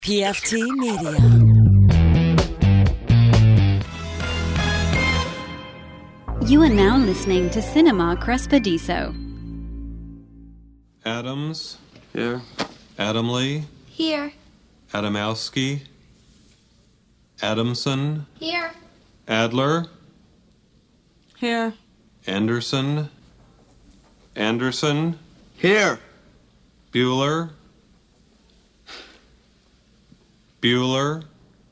PFT Media. You are now listening to Cinema Crespediso. Adams. Here. Adamley. Here. Adamowski. Adamson. Here. Adler. Here. Anderson. Anderson. Here. Bueller. Bueller.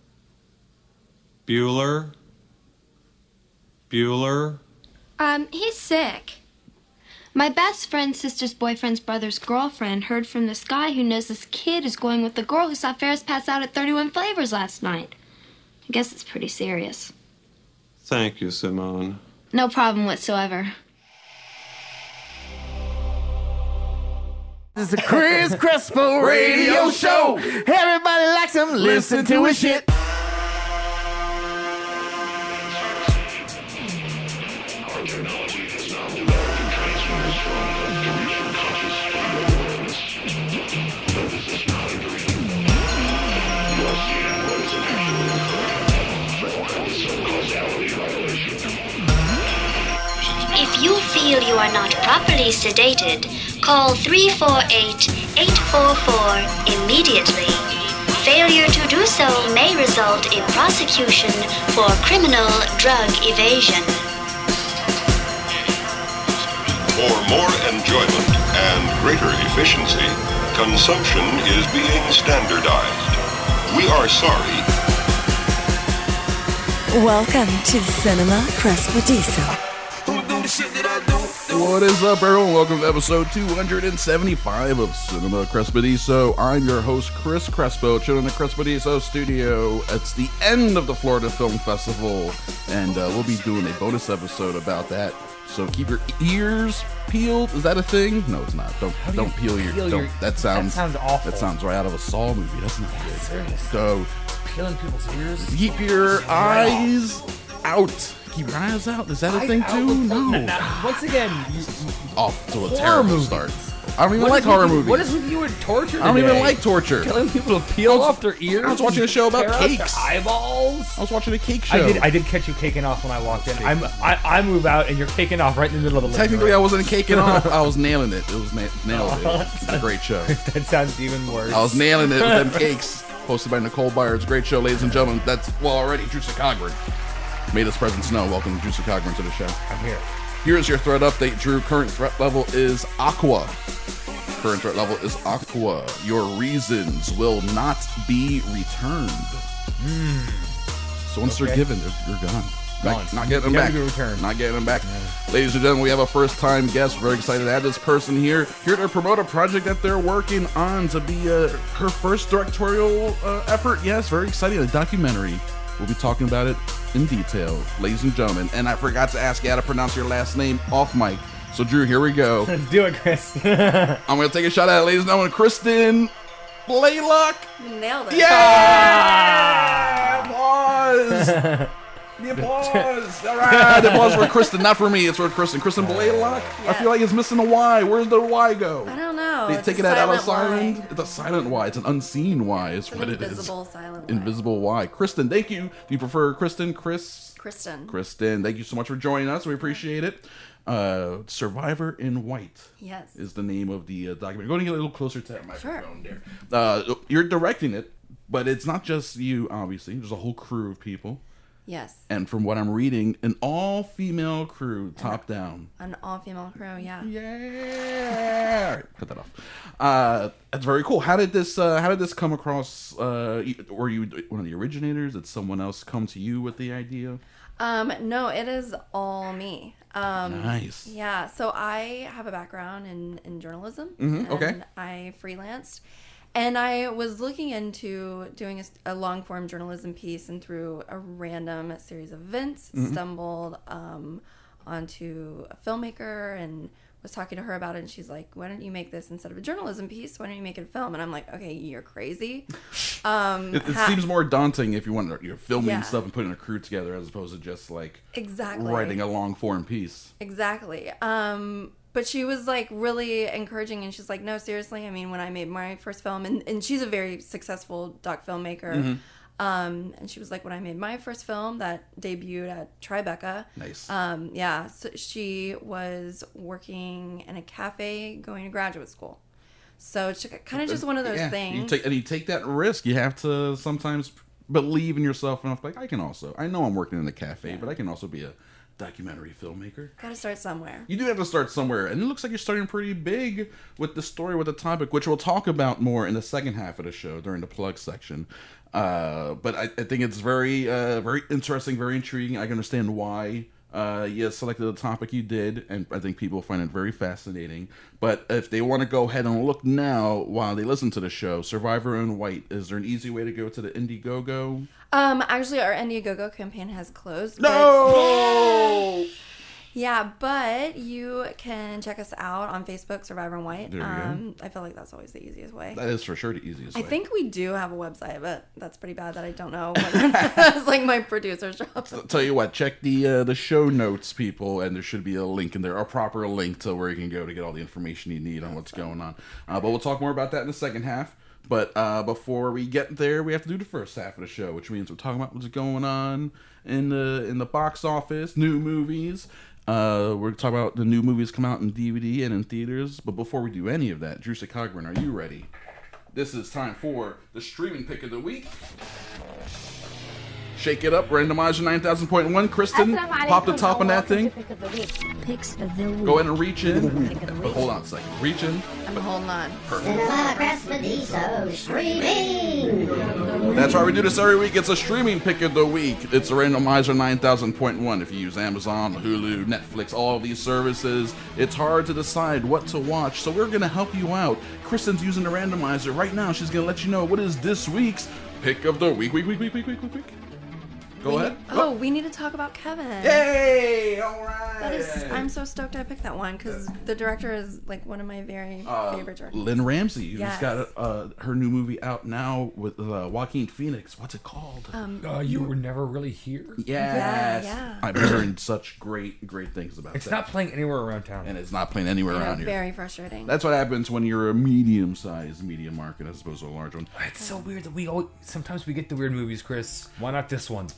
Bueller. Bueller. He's sick. My best friend's sister's boyfriend's brother's girlfriend heard from this guy who knows this kid is going with the girl who saw Ferris pass out at 31 Flavors last night. I guess it's pretty serious. Thank you, Simone. No problem whatsoever. This is the Chris Crespo radio show. Everybody likes him. Listen to his shit. If you feel you are not properly sedated, call 348-844 immediately. Failure to do so may result in prosecution for criminal drug evasion. For more enjoyment and greater efficiency, consumption is being standardized. We are sorry. Welcome to Cinema Crespediso. What is up, everyone? Welcome to episode 275 of Cinema Crespediso. I'm your host, Chris Crespo, chilling in the Crespediso studio. It's the end of the Florida Film Festival, and we'll be doing a bonus episode about that. So keep your ears peeled. Is that a thing? No, it's not. Don't peel your. That sounds awful. That sounds right out of a Saw movie. That's not good. Serious. So Peeling people's ears. keep your eyes out. Keep your eyes out. Is that a thing too? No. Once again, Off to a Horror terrible movies. start. I don't even like horror movies. What is with you and torture? I don't even today? like torture. Telling people to peel off their ears. I was watching a show about tear out their cakes. eyeballs. I was watching a cake show. I did catch you caking off when I walked in. I move out and you're caking off right in the middle of the living Technically, I room. wasn't caking off. I was nailing it. It was nailed it. It's a great show. That sounds even worse. I was nailing it with them cakes. Hosted by Nicole Byers. Great show, ladies and gentlemen. That's, well, already Drewsa Cogburn made his presence known. Welcome Drewsa Cogburn to the show. I'm here. Here's your threat update, Drew. Current threat level is Aqua. Current threat level is Aqua. Your reasons will not be returned. So once they're given, they're gone. Gone. Not getting them Never back. be returned. Not getting them back. Ladies and gentlemen, we have a first-time guest. Very excited to have this person here to promote a project that they're working on to be her first directorial effort. Yes, very exciting. A documentary. We'll be talking about it in detail, ladies and gentlemen. And I forgot to ask you how to pronounce your last name off mic. So, Drew, here we go. Let's do it, Chris. I'm going to take a shot at it, ladies and gentlemen. Kristen Blaylock. Nailed it. Yeah! Applause! The applause! All right, the applause for Kristen, not for me. It's for Kristen. Kristen Blaylock. I feel like it's missing a Y. Where's the Y go? I don't know. They It's taking a that out of silent silent? Y. It's a silent Y. It's an unseen Y. Is what it is. Invisible silent Y. Invisible Y. Kristen, thank you. Do you prefer Kristen? Kristen. Kristen, thank you so much for joining us. We appreciate it. Survivor in White. Yes. Is the name of the documentary. Go and get a little closer to that microphone there. You're directing it, but it's not just you, obviously. There's a whole crew of people. Yes. And from what I'm reading, an all-female crew, top down. An all-female crew, yeah. Yeah. All right, cut that off. That's very cool. How did this come across? Were you one of the originators? Did someone else come to you with the idea? No, it is all me. Nice. Yeah, so I have a background in journalism. Okay. And I freelanced. And I was looking into doing a long-form journalism piece, and through a random series of events, stumbled onto a filmmaker and was talking to her about it, and she's like, why don't you make this instead of a journalism piece? Why don't you make it a film? And I'm like, okay, you're crazy. It seems more daunting if you're filming Yeah. stuff and putting a crew together as opposed to just like Exactly. writing a long form piece. Exactly. but she was like really encouraging, and she's like, no, seriously, I mean, when I made my first film, and she's a very successful doc filmmaker, and she was like, when I made my first film that debuted at Tribeca, Nice. so she was working in a cafe going to graduate school. So it's kind of just one of those things. You take that risk. You have to sometimes believe in yourself enough. Like, I know I'm working in a cafe, but I can also be a documentary filmmaker. Gotta start somewhere. You do have to start somewhere, and it looks like you're starting pretty big with the story, with the topic, which we'll talk about more in the second half of the show during the plug section. But I think it's very interesting, very intriguing. I can understand why you selected the topic you did, and I think people find it very fascinating. But if they want to go ahead and look now while they listen to the show, Survivor in White, is there an easy way to go to the Indiegogo? Actually, our Indiegogo campaign has closed. No! Yeah, but you can check us out on Facebook, Survivor in White. There you I feel like that's always the easiest way. That is for sure the easiest way. I think we do have a website, but that's pretty bad that I don't know. That's like my producer's job. So, tell you what, check the show notes, people, and there should be a link in there, a proper link to where you can go to get all the information you need on what's going on. But we'll talk more about that in the second half. But before we get there, we have to do the first half of the show, which means we're talking about what's going on in the box office, new movies. We're talking about the new movies come out in DVD and in theaters. But before we do any of that, Drew Cogburn, are you ready? This is time for the streaming pick of the week. Shake it up, randomizer 9000.1. Kristen, pop the top on that thing. Picks of the week. Go ahead and reach in. But hold on a second. Reach in. I'm holding on. Cinema Crespediso streaming. That's why we do this every week. It's a streaming pick of the week. It's a randomizer 9000.1. If you use Amazon, Hulu, Netflix, all of these services, it's hard to decide what to watch. So we're going to help you out. Kristen's using the randomizer right now. She's going to let you know what is this week's pick of the week. Week. Go ahead. We need to talk about Kevin. Yay! All right. I'm so stoked I picked that one because the director is like one of my very favorite directors. Lynn Ramsey, who's Yes. got her new movie out now with Joaquin Phoenix. What's it called? You Were Never Really Here? Yes. Yeah. I've been hearing such great things about It's that. not playing anywhere around town. And it's not playing anywhere around here. Very frustrating. That's what happens when you're a medium-sized media market as opposed to a large one. It's so weird that sometimes we get the weird movies, Chris. Why not this one?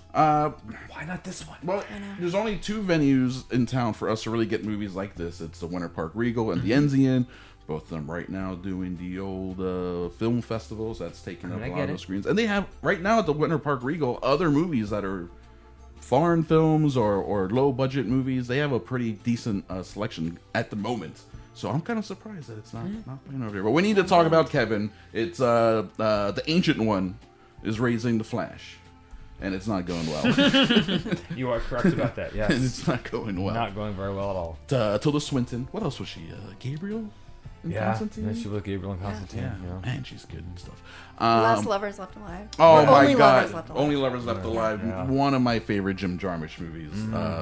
Why not this one? Well, there's only two venues in town for us to really get movies like this. It's the Winter Park Regal and the Enzian. Both of them right now doing the old film festivals. That's taking up a lot of the screens. And they have, right now at the Winter Park Regal, other movies that are foreign films or low-budget movies. They have a pretty decent selection at the moment. So I'm kind of surprised that it's not playing over here. But we need to talk about Kevin. It's the Ancient One is raising the Flash. And it's not going well. You are correct about that, yes. And it's not going well. Not going very well at all. Tilda Swinton. What else was she? Gabriel? In Constantine? Yeah, she was Gabriel and Constantine. Yeah. Man, she's good and stuff. Last Lovers Left Alive. Oh my Only God. Lovers Left Alive. Only Lovers Left Alive. Yeah. One of my favorite Jim Jarmusch movies.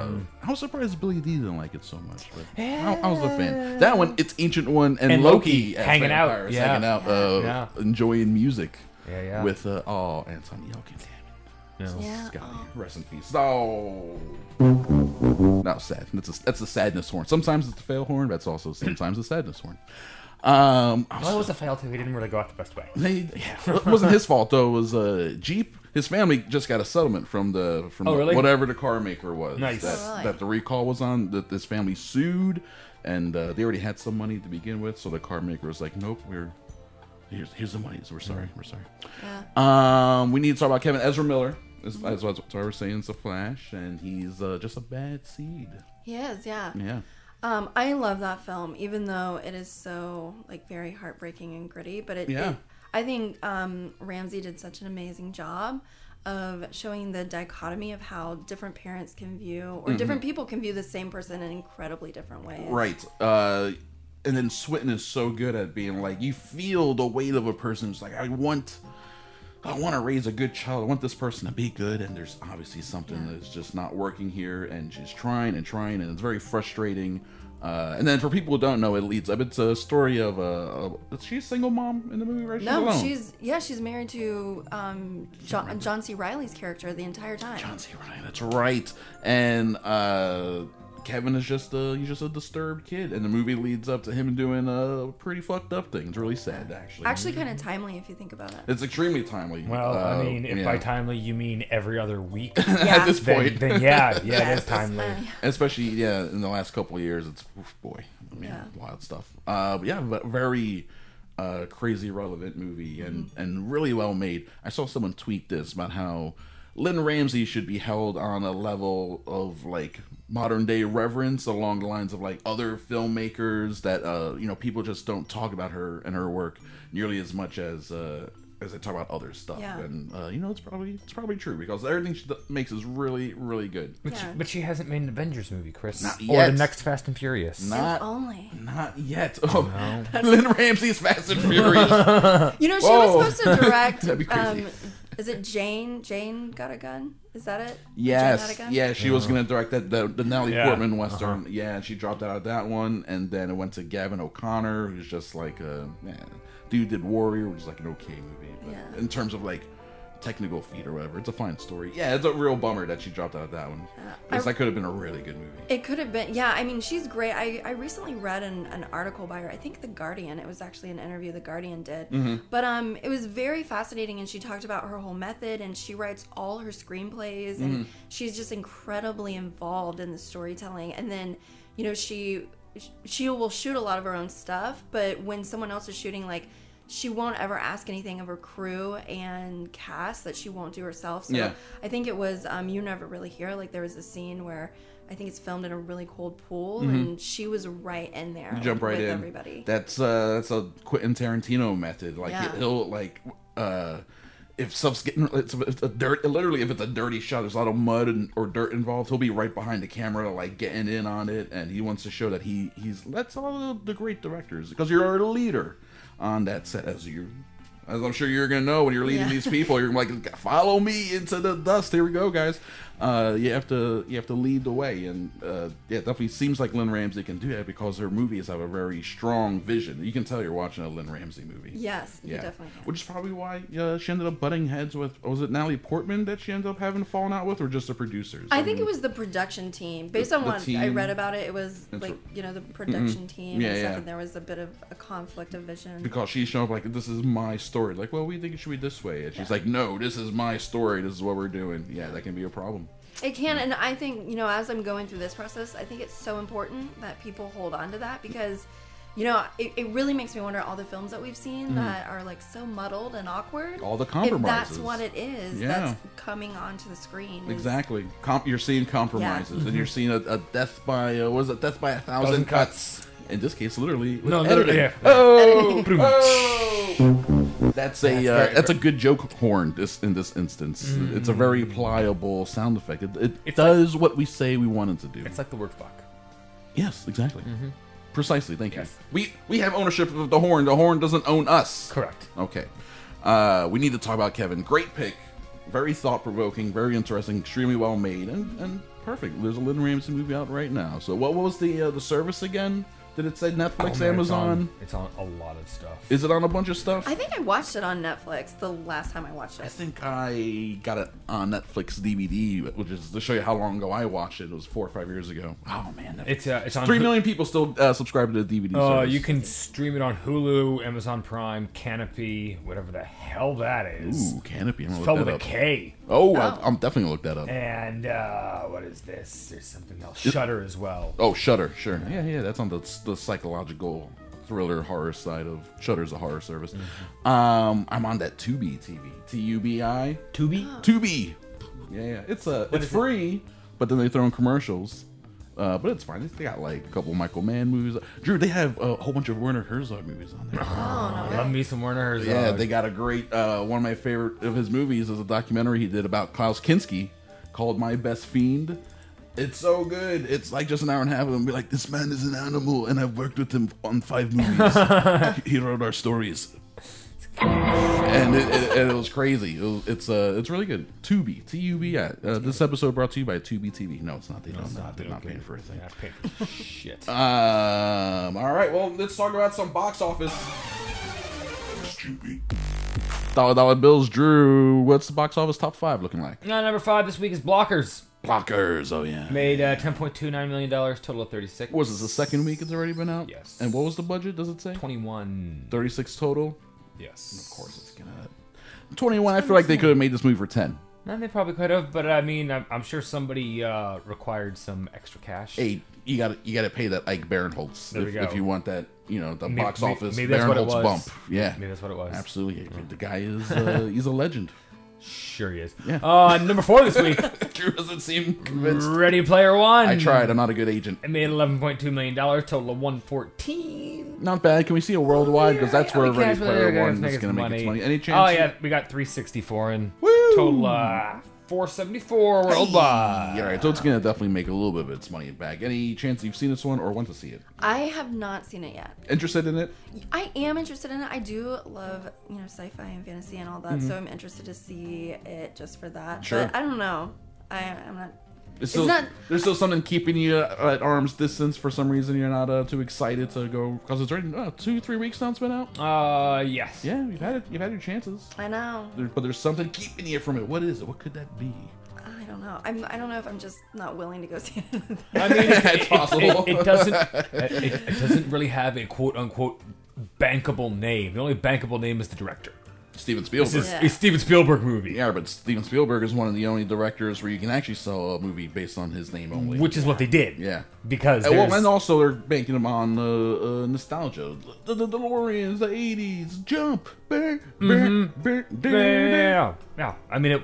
I was surprised Billy D didn't like it so much. But I was a fan. That one, it's Ancient One and Loki as hanging out. vampires, hanging out, enjoying music. Yeah. With, Anton Yelchin. Yeah. Scotty, rest in peace. Oh, no, sad. That's the sadness horn. Sometimes it's the fail horn. That's also sometimes the sadness horn. Well, it was a fail too. He didn't really go out the best way. It wasn't his fault though. It was Jeep. His family just got a settlement from really? whatever the car maker was. Nice. That the recall was on. That this family sued, and they already had some money to begin with. So the car maker was like, "Nope, here's the money. So we're sorry. We're sorry." Yeah. We need to talk about Kevin Ezra Miller. That's what I was saying. It's a Flash, and he's just a bad seed. He is, yeah. Yeah. I love that film, even though it is so like very heartbreaking and gritty. But I think Ramsey did such an amazing job of showing the dichotomy of how different parents can view, or different people can view the same person in incredibly different ways. Right. And then Swinton is so good at being like, you feel the weight of a person who's like, I want to raise a good child. I want this person to be good, and there's obviously something that's just not working here, and she's trying, and it's very frustrating. And then for people who don't know, it leads up. It's a story of is she a single mom in the movie, right? No, she's alone. she's married to John C. Reilly's character the entire time. John C. Reilly, that's right. And Kevin is just a disturbed kid, and the movie leads up to him doing pretty fucked up things. Really sad, actually. Actually, kind of timely if you think about it. It's extremely timely. Well, I mean, if by timely you mean every other week, at this point, then yeah, it is timely. Especially in the last couple of years, it's wild stuff. But yeah, very crazy relevant movie and really well made. I saw someone tweet this about how Lynn Ramsey should be held on a level of like modern day reverence along the lines of like other filmmakers that people just don't talk about her and her work nearly as much as they talk about other stuff. Yeah. And it's probably true because everything she makes is really, really good. But she hasn't made an Avengers movie, Chris. Not yet. Or the next Fast and Furious. Not only. Not yet. Oh, no. Lynn Ramsey's Fast and Furious. She was supposed to direct. That'd be crazy. Is it Jane? Jane Got a Gun? Is that it? Yes. Jane Had a Gun? Yeah, she was going to direct the Natalie Portman Western. Yeah, and she dropped out of that one. And then it went to Gavin O'Connor, who's just like dude did Warrior, which is like an okay movie. But in terms of like technical feat or whatever, it's a fine story. Yeah, it's a real bummer that she dropped out of that one. Because that could have been a really good movie. It could have been. Yeah, I mean, she's great. I recently read an article by her. I think The Guardian. It was actually an interview The Guardian did. Mm-hmm. But it was very fascinating, and she talked about her whole method, and she writes all her screenplays, and she's just incredibly involved in the storytelling. And then, she will shoot a lot of her own stuff, but when someone else is shooting, like, she won't ever ask anything of her crew and cast that she won't do herself. So I think it was You Never Really Hear. Like, there was a scene where I think it's filmed in a really cold pool, and she was right in there. You jump right with in. Everybody. That's a Quentin Tarantino method. Like he'll like if stuff's getting if it's a dirty shot, there's a lot of mud or dirt involved. He'll be right behind the camera, like getting in on it, and he wants to show that he's that's all the great directors because you're a leader on that set as I'm sure you're gonna know when you're leading these people. You're like, follow me into the dust. Here we go, guys. You have to lead the way, and it definitely seems like Lynn Ramsey can do that because her movies have a very strong vision. You can tell you're watching a Lynn Ramsey movie. Yes, you definitely can. Which is probably why she ended up butting heads with. Was it Natalie Portman that she ended up having fallen out with, or just the producers? I think it was the production team. Based on what I read about it, it was like the production team and stuff, and there was a bit of a conflict of vision because she showed up like, this is my story. Like, well, we think it should be this way, and she's like, no, this is my story. This is what we're doing. Yeah, that can be a problem. It can, and I think, as I'm going through this process, I think it's so important that people hold on to that because, it really makes me wonder all the films that we've seen that are like so muddled and awkward. All the compromises. If that's what it is that's coming onto the screen. Exactly. You're seeing compromises, and you're seeing a death by, death by 1,000 cuts. In this case, literally. Literally. Yeah. That's a good joke horn. In this instance, it's a very pliable sound effect. It does what we say we want it to do. It's like the word fuck. Yes, exactly. Precisely. Thank you. We have ownership of the horn. The horn doesn't own us. Correct. Okay. We need to talk about Kevin. Great pick. Very thought provoking. Very interesting. Extremely well made and perfect. There's a Lynn Ramsey movie out right now. So what was the service again? Did it say Netflix, Amazon? It's on a lot of stuff. Is it on a bunch of stuff? I think I watched it on Netflix the last time I watched it. I think I got it on Netflix DVD, which is to show you how long ago I watched it. It was 4 or 5 years ago. Oh man, it's on 3 million people still subscribe to the DVD service. You can stream it on Hulu, Amazon Prime, Canopy, whatever the hell that is. Ooh, Canopy. I'm spelled with a K. Oh, I'm definitely gonna look that up. And what is this? There's something else. Shudder as well. Oh, Shudder, sure. Yeah. That's on the psychological thriller horror side of Shudder's a horror service. I'm on that Tubi TV. Tubi. Tubi. Yeah. It's free, but then they throw in commercials. But it's fine. They got like a couple Michael Mann movies. Drew, they have a whole bunch of Werner Herzog movies on there. Love me some Werner Herzog. Yeah, they got a great one of my favorite of his movies is a documentary he did about Klaus Kinski called My Best Fiend. It's so good. It's like just an hour and a half of him be like, this man is an animal, and I've worked with him on 5 movies. He wrote our stories. And it was crazy. It's really good. Tubi, T-U-B-I. This episode brought to you by Tubi TV. No, it's not. They're not paying for a thing. Shit. All right. Well, let's talk about some box office. $1 bills. Drew, what's the box office top 5 looking like? Number 5 this week is Blockers. Blockers, oh yeah. Made $10.29 million, total of 36. Was this the second week it's already been out? Yes. And what was the budget, does it say? 21. 36 total? Yes. Of course it's gonna... 21, I feel like they could have made this movie for 10. No, they probably could have, but I mean, I'm sure somebody required some extra cash. Hey, you gotta pay that Ike Barinholtz if you want that, the box office Barinholtz bump. Yeah. Maybe that's what it was. Absolutely. The guy is, he's a legend. Sure he is. Yeah. Number 4 this week. Drew doesn't seem convinced. Ready Player One. I tried. I'm not a good agent. It made $11.2 million, total of 114. Not bad. Can we see a worldwide? Because that's where Ready Player One is going to make its money. Any chance? Oh yeah, we got 364 and total 474 worldwide. Yeah, right. So it's going to definitely make a little bit of its money back. Any chance you've seen this one or want to see it? I have not seen it yet. Interested in it? I am interested in it. I do love, sci-fi and fantasy and all that, so I'm interested to see it just for that. Sure. But I don't know. I'm not... There's still something keeping you at arm's distance for some reason. You're not too excited to go because it's already 2-3 weeks now it's been out. Yes. Yeah, you've had your chances. I know. But there's something keeping you from it. What is it? What could that be? I don't know. I don't know if I'm just not willing to go see it. I mean, it's possible. It doesn't really have a quote unquote bankable name. The only bankable name is the director. Steven Spielberg. This is a Steven Spielberg movie. Yeah, but Steven Spielberg is one of the only directors where you can actually sell a movie based on his name only. Which is what they did. Yeah. Because and also they're banking them on nostalgia. The DeLoreans, the 80s, Jump. Yeah. I mean,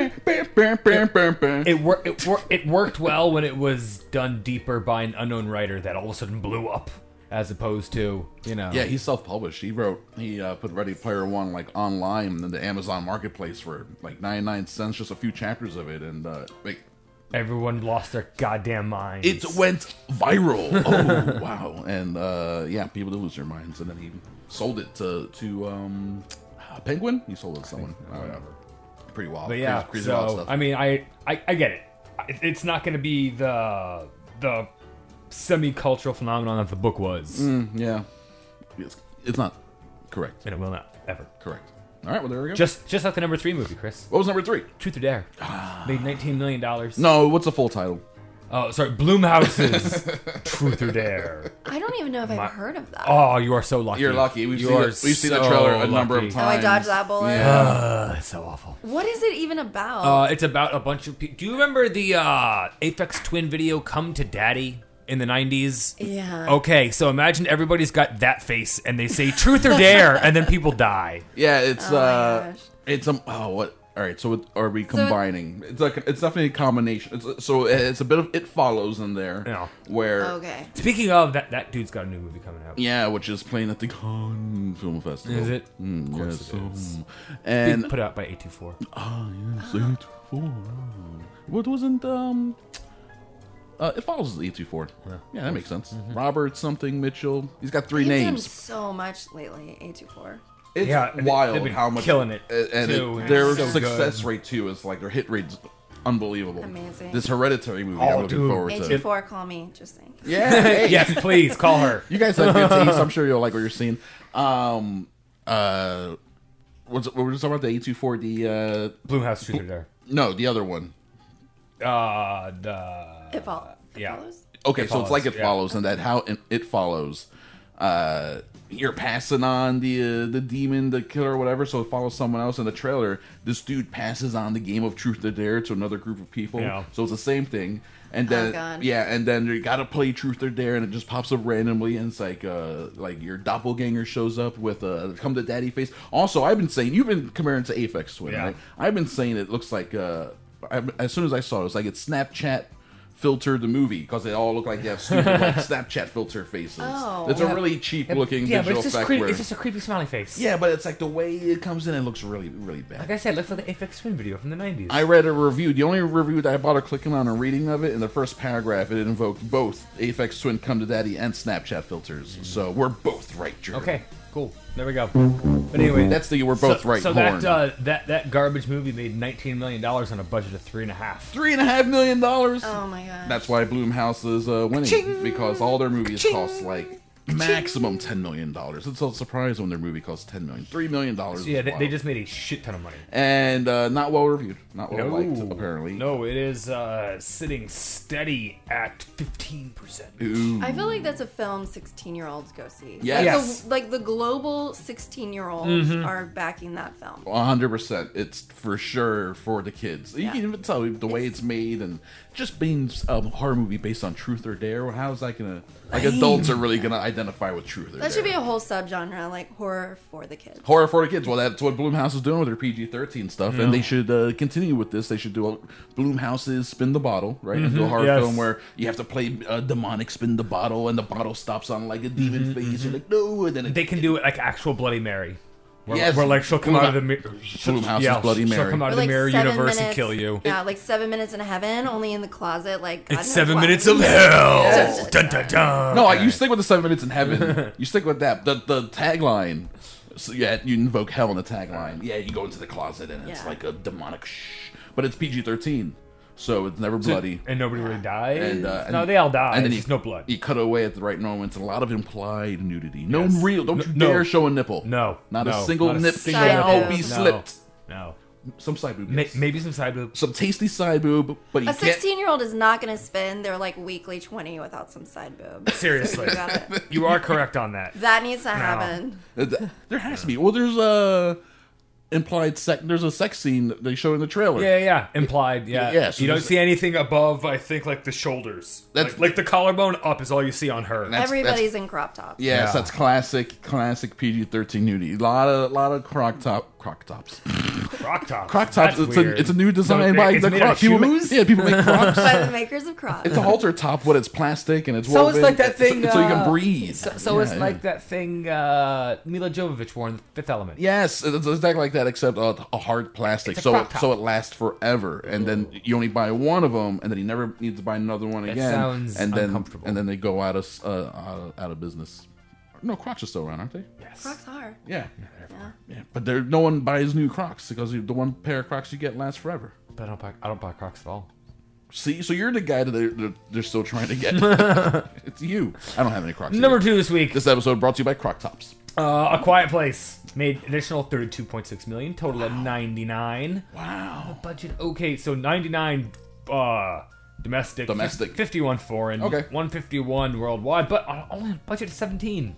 it worked well when it was done deeper by an unknown writer that all of a sudden blew up. As opposed to, Yeah, he's self-published. He put Ready Player One online in the Amazon Marketplace for 99 cents, just a few chapters of it, and everyone lost their goddamn minds. It went viral. Oh wow! And people did lose their minds, and then he sold it to Penguin. He sold it to someone. Whatever. Pretty wild. But yeah, crazy wild stuff. I mean, I get it. It's not going to be the semi-cultural phenomenon that the book was. Yeah. It's not. Correct. And it will not, ever. Correct. All right, well, there we go. Just like the number 3 movie, Chris. What was number 3? Truth or Dare. Made $19 million. No, what's the full title? Oh, sorry, Blumhouse's Truth or Dare. I don't even know if I've heard of that. Oh, you are so lucky. You're lucky. We've seen the trailer a number of times. Oh, I dodged that bullet. Yeah. It's so awful. What is it even about? It's about a bunch of people. Do you remember the Aphex Twin video, Come to Daddy? In the 90s? Yeah. Okay, so imagine everybody's got that face and they say truth or dare and then people die. Yeah, it's what? All right, so are we combining? It's definitely a combination. It's a bit of It Follows in there. Yeah. Where okay. Speaking of that dude's got a new movie coming out. Yeah, which is playing at the Cannes Film Festival. Is it? Of course yes, it is. And being put out by 824. Yes, 824. What wasn't It Follows is 824. Yeah, that makes sense. Mm-hmm. Robert something Mitchell. He's got 3 He's names. done so much lately. 824. It's wild how much killing it. And their success rate too is their hit rate's unbelievable. Amazing. This Hereditary movie, I'm looking forward to. 824, call me. Just saying. Yeah. Hey. Yes, please call her. You guys have good taste. I'm sure you'll like what you're seeing. What were we talking about? The 824, the Blumhouse Truth or Dare. No, the other one. It follows. Okay, so it's like It Follows, and that how It Follows. You're passing on the demon, the killer, or whatever, so it follows someone else. In the trailer, this dude passes on the game of Truth or Dare to another group of people. Yeah. So it's the same thing. And then and then you gotta play Truth or Dare, and it just pops up randomly, and it's like your doppelganger shows up with a Come to Daddy face. Also, I've been saying, you've been comparing to Aphex Twin, right? I've been saying it looks like as soon as I saw it, it's like it's Snapchat filtered the movie because they all look like they have stupid Snapchat filter faces. It's a really cheap looking digital effect. It's just a creepy smiley face. Yeah, but it's like the way it comes in, it looks really, really bad. Like I said, it looks like the Aphex Twin video from the 90s. I read a review. The only review that I bothered clicking on and reading of it, in the first paragraph, it invoked both Aphex Twin, Come to Daddy, and Snapchat filters. So we're both right, Drew. Okay, cool. There we go. But anyway, that's the we're both right. So that garbage movie made $19 million on a budget of $3.5. $3.5 million. Oh my god. That's why Blumhouse is winning. Ka-ching! Because all their movies cost like maximum $10 million. It's a surprise when their movie costs $10 million. $3 million. So yeah, they just made a shit ton of money. And not well reviewed. Not well liked, apparently. No, it is sitting steady at 15%. Ooh. I feel like that's a film 16-year-olds go see. Yes. Like the global 16-year-olds are backing that film. 100%. It's for sure for the kids. You can even tell the way it's made, and just being a horror movie based on Truth or Dare. Well, how is that gonna? Like, adults are really gonna identify with Truth or Dare. That should be a whole subgenre, like horror for the kids. Horror for the kids. Well, that's what Blumhouse is doing with their PG-13 stuff, and they should continue with this. They should do Blumhouse's Spin the Bottle, right? And do a horror film where you have to play a demonic spin the bottle, and the bottle stops on like a demon face. You're like, no, and then They can do it like actual Bloody Mary. Where, Yes. where like she'll come out of the mirror. Blumhouse's Bloody She'll Mary. come out Or of the like mirror 7 universe and minutes- kill you. Yeah, like 7 minutes in heaven, only in the closet. Like God It's knows 7 what. minutes of hell. Yes. Dun, dun, dun. No, you stick with the 7 minutes in heaven. You stick with that. The tagline. So, yeah, you invoke hell in the tagline. Yeah, you go into the closet and it's like a demonic but it's PG-13, so it's never bloody. And nobody really dies. And, no, they all die. And then There's no blood. You cut away at the right moments. A lot of implied nudity. No Yes. real. Don't you No. dare show a nipple. No. Not No. a single Not a nip single can nipple. be No. slipped. No. Some side boob. yes. Maybe some side boob. Some tasty side boob, but you A can't. 16-year-old is not going to spend their like weekly 20 without some side boob. Seriously. You got it. You are correct on that. That needs to happen. There has to be. Well, there's a implied sex. There's a sex scene that they show in the trailer. Yeah. Implied, yeah. Yeah, so you don't there's- see anything above, I think, like the shoulders. That's- like the collarbone up is all you see on her. Everybody's in crop tops. Yes, Yeah. that's classic PG-13 nudity. A lot of croc tops. Croc tops. Croc tops. That's It's weird. a new design by it's the made out croc. of People shoes? people make crocs. By the makers of Crocs. It's a halter top, but it's plastic and it's So woven. it's like that thing. so you can breathe. So it's Yeah, like yeah. that thing Mila Jovovich wore in The Fifth Element. Yes, it's exactly like that, except a hard plastic, It's a crop top. so it lasts forever. And then you only buy one of them, and then you never need to buy another one That again. sounds and then uncomfortable. and then they go out of business. No, Crocs are still around, aren't they? Yes. Crocs are. Yeah, yeah. But no one buys new Crocs because the one pair of Crocs you get lasts forever. But I don't buy Crocs at all. See, so you're the guy that they're still trying to get. It's you. I don't have any Crocs. Number either. 2 this week. This episode brought to you by Croc Tops. A Quiet Place made additional $32.6 million, total of 99. Wow. Budget. Okay, so 99 domestic, 51 foreign, Okay. 151 worldwide, but only a budget of 17.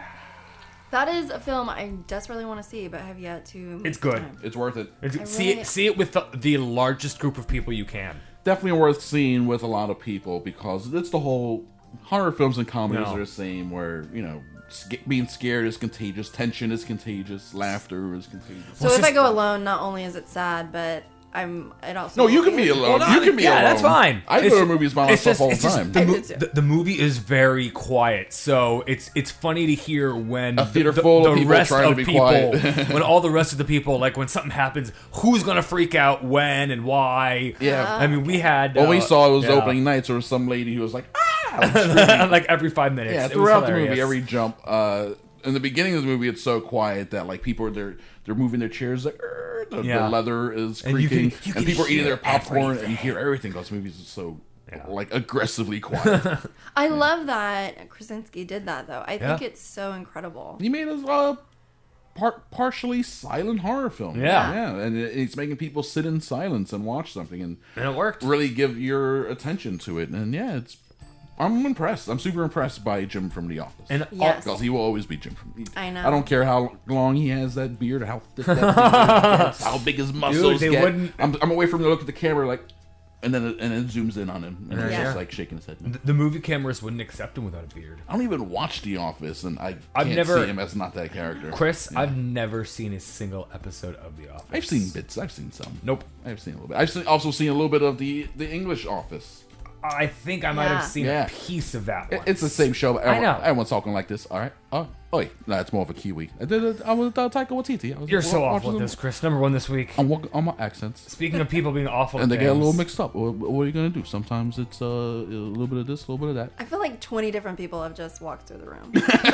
That is a film I desperately want to see, but have yet to. It's good. It's worth it. See it with the largest group of people you can. Definitely worth seeing with a lot of people because it's the whole horror films and comedies No. are the same. Where being scared is contagious, tension is contagious, laughter is contagious. So if I go alone, not only is it sad, but it also. No, you can be alone. You can be alone. that's fine. I go to movies by myself all the it's just time. The movie is very quiet, so it's funny to hear when A theater full of people rest trying to of be people, quiet. when all the rest of the people, like when something happens, who's gonna freak out when and why? Yeah. I mean we had. What we saw was yeah. opening nights. There was some lady who was like, ah, like every 5 minutes. yeah. It was Throughout the hilarious. movie, every jump. In the beginning of the movie, it's so quiet that like people they're moving their chairs, like the Yeah. leather is And you creaking, can and people are eating hear their popcorn, and you everything. hear everything. Because movies are so like aggressively quiet. I love that Krasinski did that, though. I think Yeah. it's so incredible. He made a partially silent horror film. Yeah. and it's making people sit in silence and watch something and it worked. really give your attention to it. And yeah, I'm impressed. I'm super impressed by Jim from The Office. And Yes. Because he will always be Jim from. I know. I don't care how long he has that beard, or how thick that beard gets, how big his muscles they get. wouldn't- I'm away from the look at the camera, like, and then it zooms in on him, and he's Yeah. just like shaking his head. the movie cameras wouldn't accept him without a beard. I don't even watch The Office, and I I've can't never- see him as not that character. Chris, I've never seen a single episode of The Office. I've seen bits. I've seen some. Nope. I've seen a little bit. I've also seen a little bit of the English Office. I think I might have seen Yeah. a piece of that one. It's the same show. But I know. Everyone's talking like this. All right. Oh, wait. No, it's more of a Kiwi. I was Taika Waititi. I was You're so awful watching at this, Chris. Number 1 this week. on my accents. Speaking of people being awful And at they get a little things, mixed up. What are you going to do? Sometimes it's a little bit of this, a little bit of that. I feel like 20 different people have just walked through the room.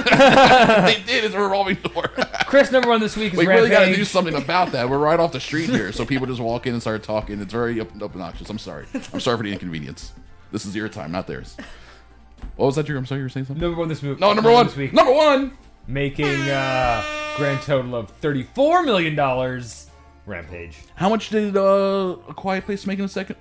They did. It's a revolving door. Chris, number 1 this week is We really got to Rampage. do something about that. We're right off the street here, so people just walk in and start talking. It's very obnoxious. I'm sorry. I'm sorry for the inconvenience. This is your time, not theirs. What was that? I'm sorry, you were saying something? Number one this movie. No, number one. This week. Number one. Making grand total of $34 million. Rampage. How much did A Quiet Place make in a second?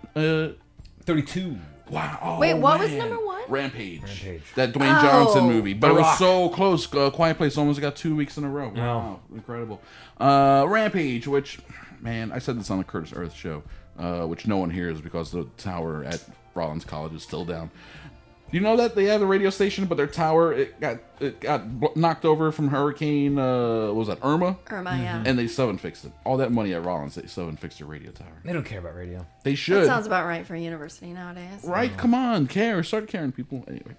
32. Wow. Oh, Wait, what was man. number one? Rampage. Rampage. That Dwayne Johnson movie. But The it was Rock. so close. Quiet Place almost got 2 weeks in a row. Wow. Incredible. Rampage, which, man, I said this on the Curtis Earth show, which no one hears because the tower at Rollins College is still down. Do you know that they have a radio station, but their tower it got knocked over from Hurricane what was that, Irma? Irma, yeah. And they still haven't fixed it. All that money at Rollins, they still haven't fixed their radio tower. They don't care about radio. They should. That sounds about right for a university nowadays. Right? Come on, care. Start caring, people. Anyway,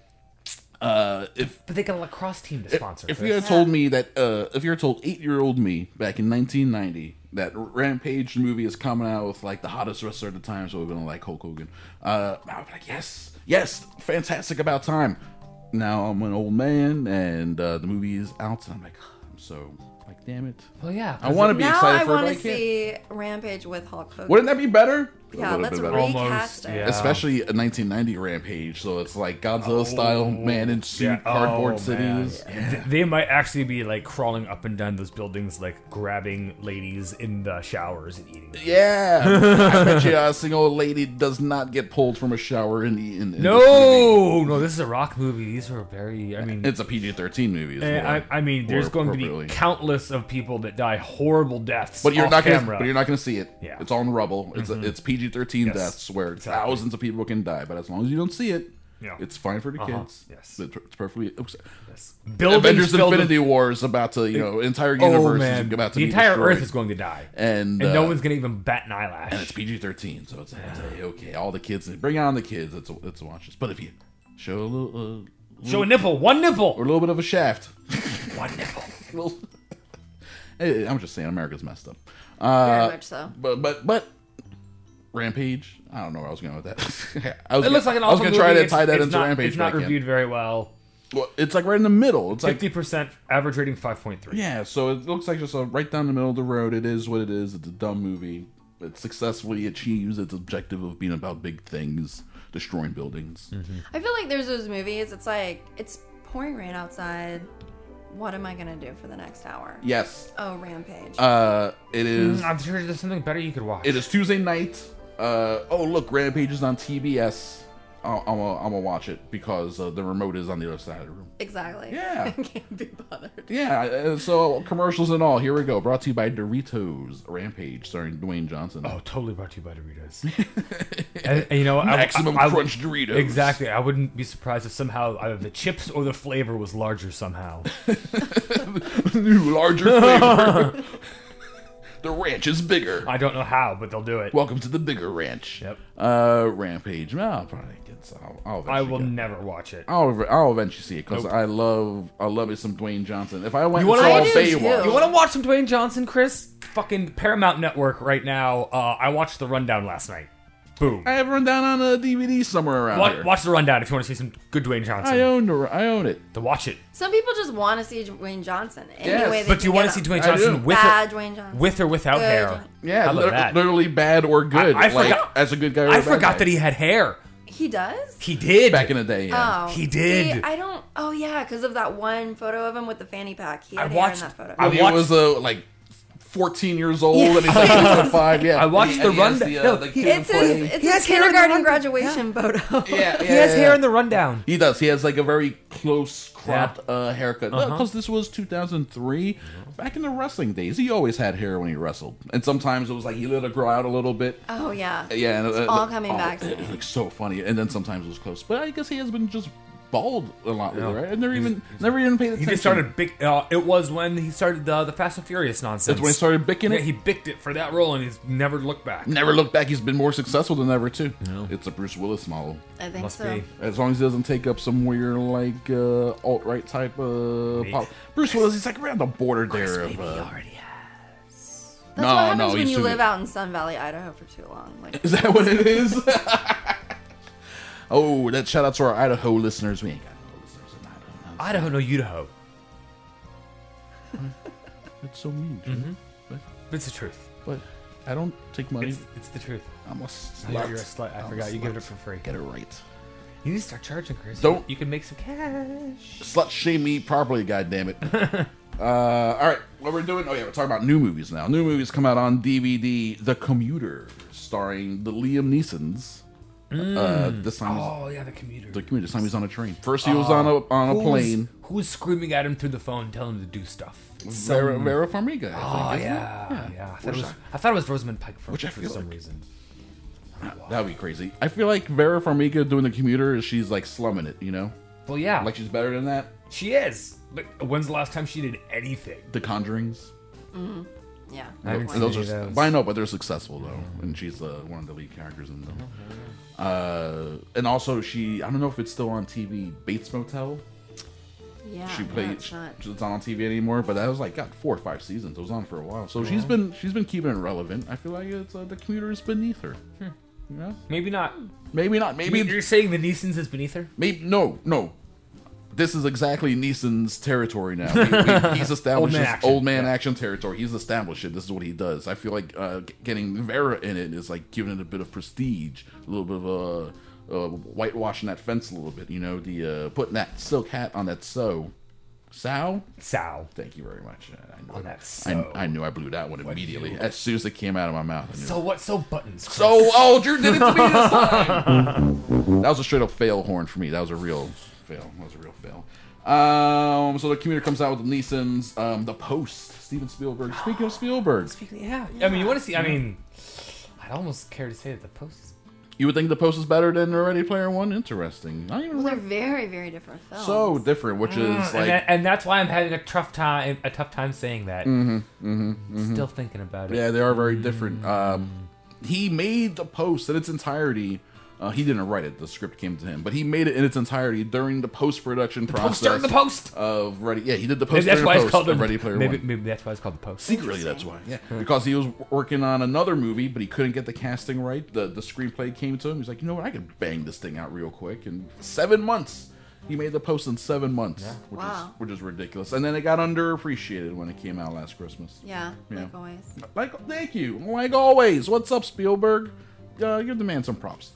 But they got a lacrosse team to sponsor. if Chris. you had told me that, if you had told 8-year-old me back in 1990 that Rampage movie is coming out with like the hottest wrestler at the time, so we're gonna like Hulk Hogan, I would be like, yes, fantastic, about time. Now I'm an old man, and the movie is out, and I'm like, I'm so like, damn it. Well, yeah. I want to be Now excited I for it, want but I to can't. see Rampage with Hulk Hogan. Wouldn't that be better? Yeah, Would've let's been better. recast it. yeah. Especially a 1990 Rampage, so it's like Godzilla style, man in suit, Yeah. cardboard Oh, cities. man. They might actually be like crawling up and down those buildings, like grabbing ladies in the showers and eating them. Yeah, I bet you a single old lady does not get pulled from a shower in this movie. No, this is a rock movie. These are very. I mean, It's a PG-13 movie. Is more- I mean, there's more going to be appropriately. countless of people that die horrible deaths. But you're off not gonna. camera. But you're not gonna see it. Yeah. It's on rubble. It's PG-13 Yes. deaths where Exactly. thousands of people can die. But as long as you don't see it, Yeah. it's fine for the kids. Yes. It's perfectly. Oops. Buildings Avengers filled Infinity with- War is about to, entire Oh universe man, is about to the be entire destroyed. Earth is going to die, and no one's going to even bat an eyelash. And it's PG-13, so it's okay. All the kids, bring on the kids. It's a watch this. But if you show a little, Show a nipple, one nipple, or a little bit of a shaft, one nipple. well, hey, I'm just saying, America's messed up. Very much so. But Rampage. I don't know where I was going with that. I was It looks like an I was awful going to try movie. to tie that It's into not, Rampage. It's not but I can't. reviewed very well. Well, it's like right in the middle. It's like 50% average rating, 5.3. yeah. So it looks like just right down the middle of the road. It is what it is. It's a dumb movie. It successfully achieves its objective of being about big things, destroying buildings. I feel like there's those movies. It's like it's pouring rain outside. What am I gonna do for the next hour? Yes. Oh, Rampage. It is. I'm sure there's something better you could watch. It is Tuesday night. Oh look, Rampage is on TBS. I'm gonna watch it because the remote is on the other side of the room. Exactly. Yeah. I can't be bothered. Yeah. So commercials and all. Here we go. Brought to you by Doritos. Rampage, starring Dwayne Johnson. Oh, totally brought to you by Doritos. and you know, Maximum I Crunch Doritos. Exactly. I wouldn't be surprised if somehow either the chips or the flavor was larger somehow. Larger flavor. The ranch is bigger. I don't know how, but they'll do it. Welcome to the bigger ranch. Yep. Rampage. Well, I'll probably get some. I'll I will eventually get- never watch it. I'll eventually see it because Nope. I love me some Dwayne Johnson. If I went You and wanna saw watch- Baywatch, You want to watch some Dwayne Johnson, Chris? Fucking Paramount Network right now. I watched The Rundown last night. Boom. I have run down on a DVD somewhere around here. Watch The Rundown if you want to see some good Dwayne Johnson. I own it. To watch it. Some people just want to see Dwayne Johnson. Any Yes, way they But do you want want to see Dwayne I Johnson do. with Bad or, Dwayne Johnson. with or without Good hair? Johnson. Yeah, How about that? literally bad or good. I like, forgot- as a good guy. Or a I bad forgot guy. that he had hair. He does? He did. back in the day. Yeah. Oh. He did. See, I don't. Oh, yeah, because of that one photo of him with the fanny pack. He I had hair watched- in that photo. I When he watched- was like 14 years old and he's like 5. Yeah, I watched And The he has Rundown. The, No, the he- kid It's play. his, it's He has his hair in the kindergarten Rundown. graduation photo. Yeah, He has hair in The Rundown. He does. He has like a very close cropped haircut. Uh-huh. Because this was 2003. Back in the wrestling days, he always had hair when he wrestled, and sometimes it was like he let it grow out a little bit. Oh, yeah. Yeah, and, It's all coming back to It me. looks so funny, and then sometimes it was close. But I guess he has been just bald a lot lately, Yeah. right? I've never even paid attention. He just started big. It was when he started the Fast and Furious nonsense. That's when he started bicking Yeah, it. he bicked it for that role, and he's never looked back. Never looked back. He's been more successful than ever too. It's a Bruce Willis model. I think Must so. be. As long as he doesn't take up some weird like alt right type of Maybe. Bruce Willis, he's like around the border there of. Maybe he already has. That's what happens when he's you too live good. out in Sun Valley, Idaho for too long. Like, Is that what it is? Oh, that shout out to our Idaho listeners. We ain't got no listeners in Idaho. Idaho, no Idaho. It's so mean, Jim. It's the truth. But I don't take money. It's the truth. I'm a slut. You're a slut. I I'm forgot. a You give slut. it for free. Get it right. You need to start charging, Chris. Don't- You can make some cash. Slut shame me properly, goddammit. All right, what we're doing? Oh yeah, we're talking about new movies now. New movies come out on DVD. The Commuter, starring the Liam Neesons. This time, Oh yeah, the commuter. the Commuter. This time he's on a train. First he was on a plane. Who's screaming at him through the phone, telling him to do stuff? Vera Farmiga. Oh I think, isn't it? yeah. I thought it was Rosamund Pike for, Which I for feel some like- reason. That'd be crazy. I feel like Vera Farmiga doing the Commuter, she's like slumming it. You know, Well, yeah, like she's better than that. she is. But when's the last time she did anything? The Conjurings. Yeah. I haven't seen Those any are, of those. but I know, but they're successful though, and she's one of the lead characters in them. And also, I don't know if it's still on TV. Bates Motel. Yeah. She no, played. it's not. It's not on TV anymore, but that was like got 4 or 5 seasons. It was on for a while, so she's been keeping it relevant. I feel like it's the Commuter is beneath her. You know? Maybe not. Maybe not. Maybe You're saying the Neesons is beneath her? Maybe no. This is exactly Neeson's territory now. He's established old man action territory. He's established it. This is what he does. I feel like getting Vera in it is like giving it a bit of prestige, a little bit of whitewashing that fence a little bit. You know, the putting that silk hat on that Sow. Thank you very much. I knew On it. that Sow. I knew I blew that one immediately you- as soon as it came out of my mouth. I knew it. So buttons? Chris? So Drew did it to me this time. That was a straight up fail horn for me. That was a real fail. So the Commuter comes out with the Neesons. The Post, Steven Spielberg. Speaking of Spielberg, Yeah. I mean, you want to see? I mean, I'd almost care to say that the Post. you would think the Post is better than Ready Player One. Interesting. Not even Well, they're very, very different films. so different, which is like and that's why I'm having a tough time saying that. Still thinking about it. yeah, they are very different. He made the Post in its entirety. He didn't write it; the script came to him. But he made it in its entirety during the post-production process. During the Post. Of Ready. Yeah, he did the Post. Maybe that's during why the it's Post called of the Ready Player One. Maybe that's why it's called the Post. Secretly, that's why. Yeah, because he was working on another movie, but he couldn't get the casting right. The screenplay came to him. He's like, you know what? I can bang this thing out real quick. In 7 months, he made the Post in 7 months, which is ridiculous. And then it got underappreciated when it came out last Christmas. Yeah, like always. Like, thank you. Like always. What's up, Spielberg? Give the man some props.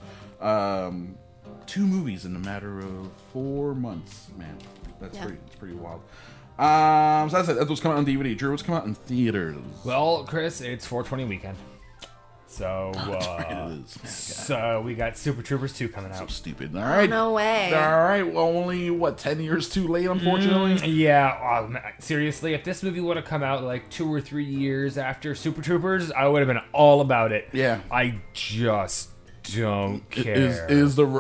2 movies in a matter of 4 months, man. That's pretty wild. So that's it. That's what's coming out on DVD. Drew, what's coming out in theaters? Well, Chris, it's 420 weekend. So, It is. so we got Super Troopers 2 coming So out. stupid. All right. No way. All right. Well, only 10 years too late, unfortunately. Yeah, seriously, if this movie would have come out like 2 or 3 years after Super Troopers, I would have been all about it. Yeah. I just don't care. Is the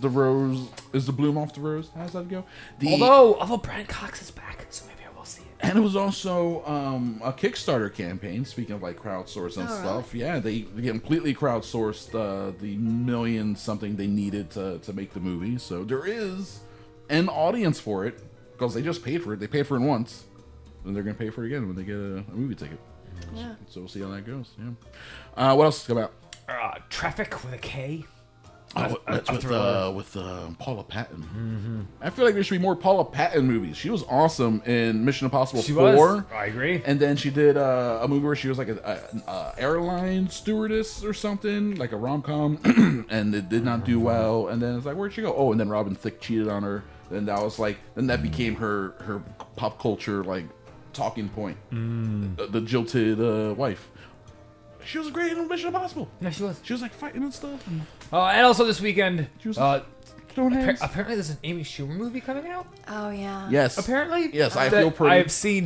bloom off the rose? How does that go? Although Brian Cox is back, so maybe I will see it. And it was also a Kickstarter campaign. Speaking of like crowdsource and stuff, yeah, they completely crowdsourced the million something they needed to make the movie. So there is an audience for it because they just paid for it. They paid for it once, and they're gonna pay for it again when they get a movie ticket. Yeah. So we'll see how that goes. Yeah. What else is coming out? Traffic with a K. That's with Paula Patton. I feel like there should be more Paula Patton movies. She was awesome in Mission Impossible 4. I agree. And then she did a movie where she was like a airline stewardess or something, like a rom-com, and it did not do well. And then it's like, where'd she go? Oh, and then Robin Thicke cheated on her. Then that became her pop culture like talking point. The jilted wife. She was great in Mission Impossible. Yeah, she was. She was like fighting and stuff. And And also this weekend, she was throwing hands. apparently there's an Amy Schumer movie coming out. Oh yeah. Yes. Apparently, Yes, I that feel pretty. I've seen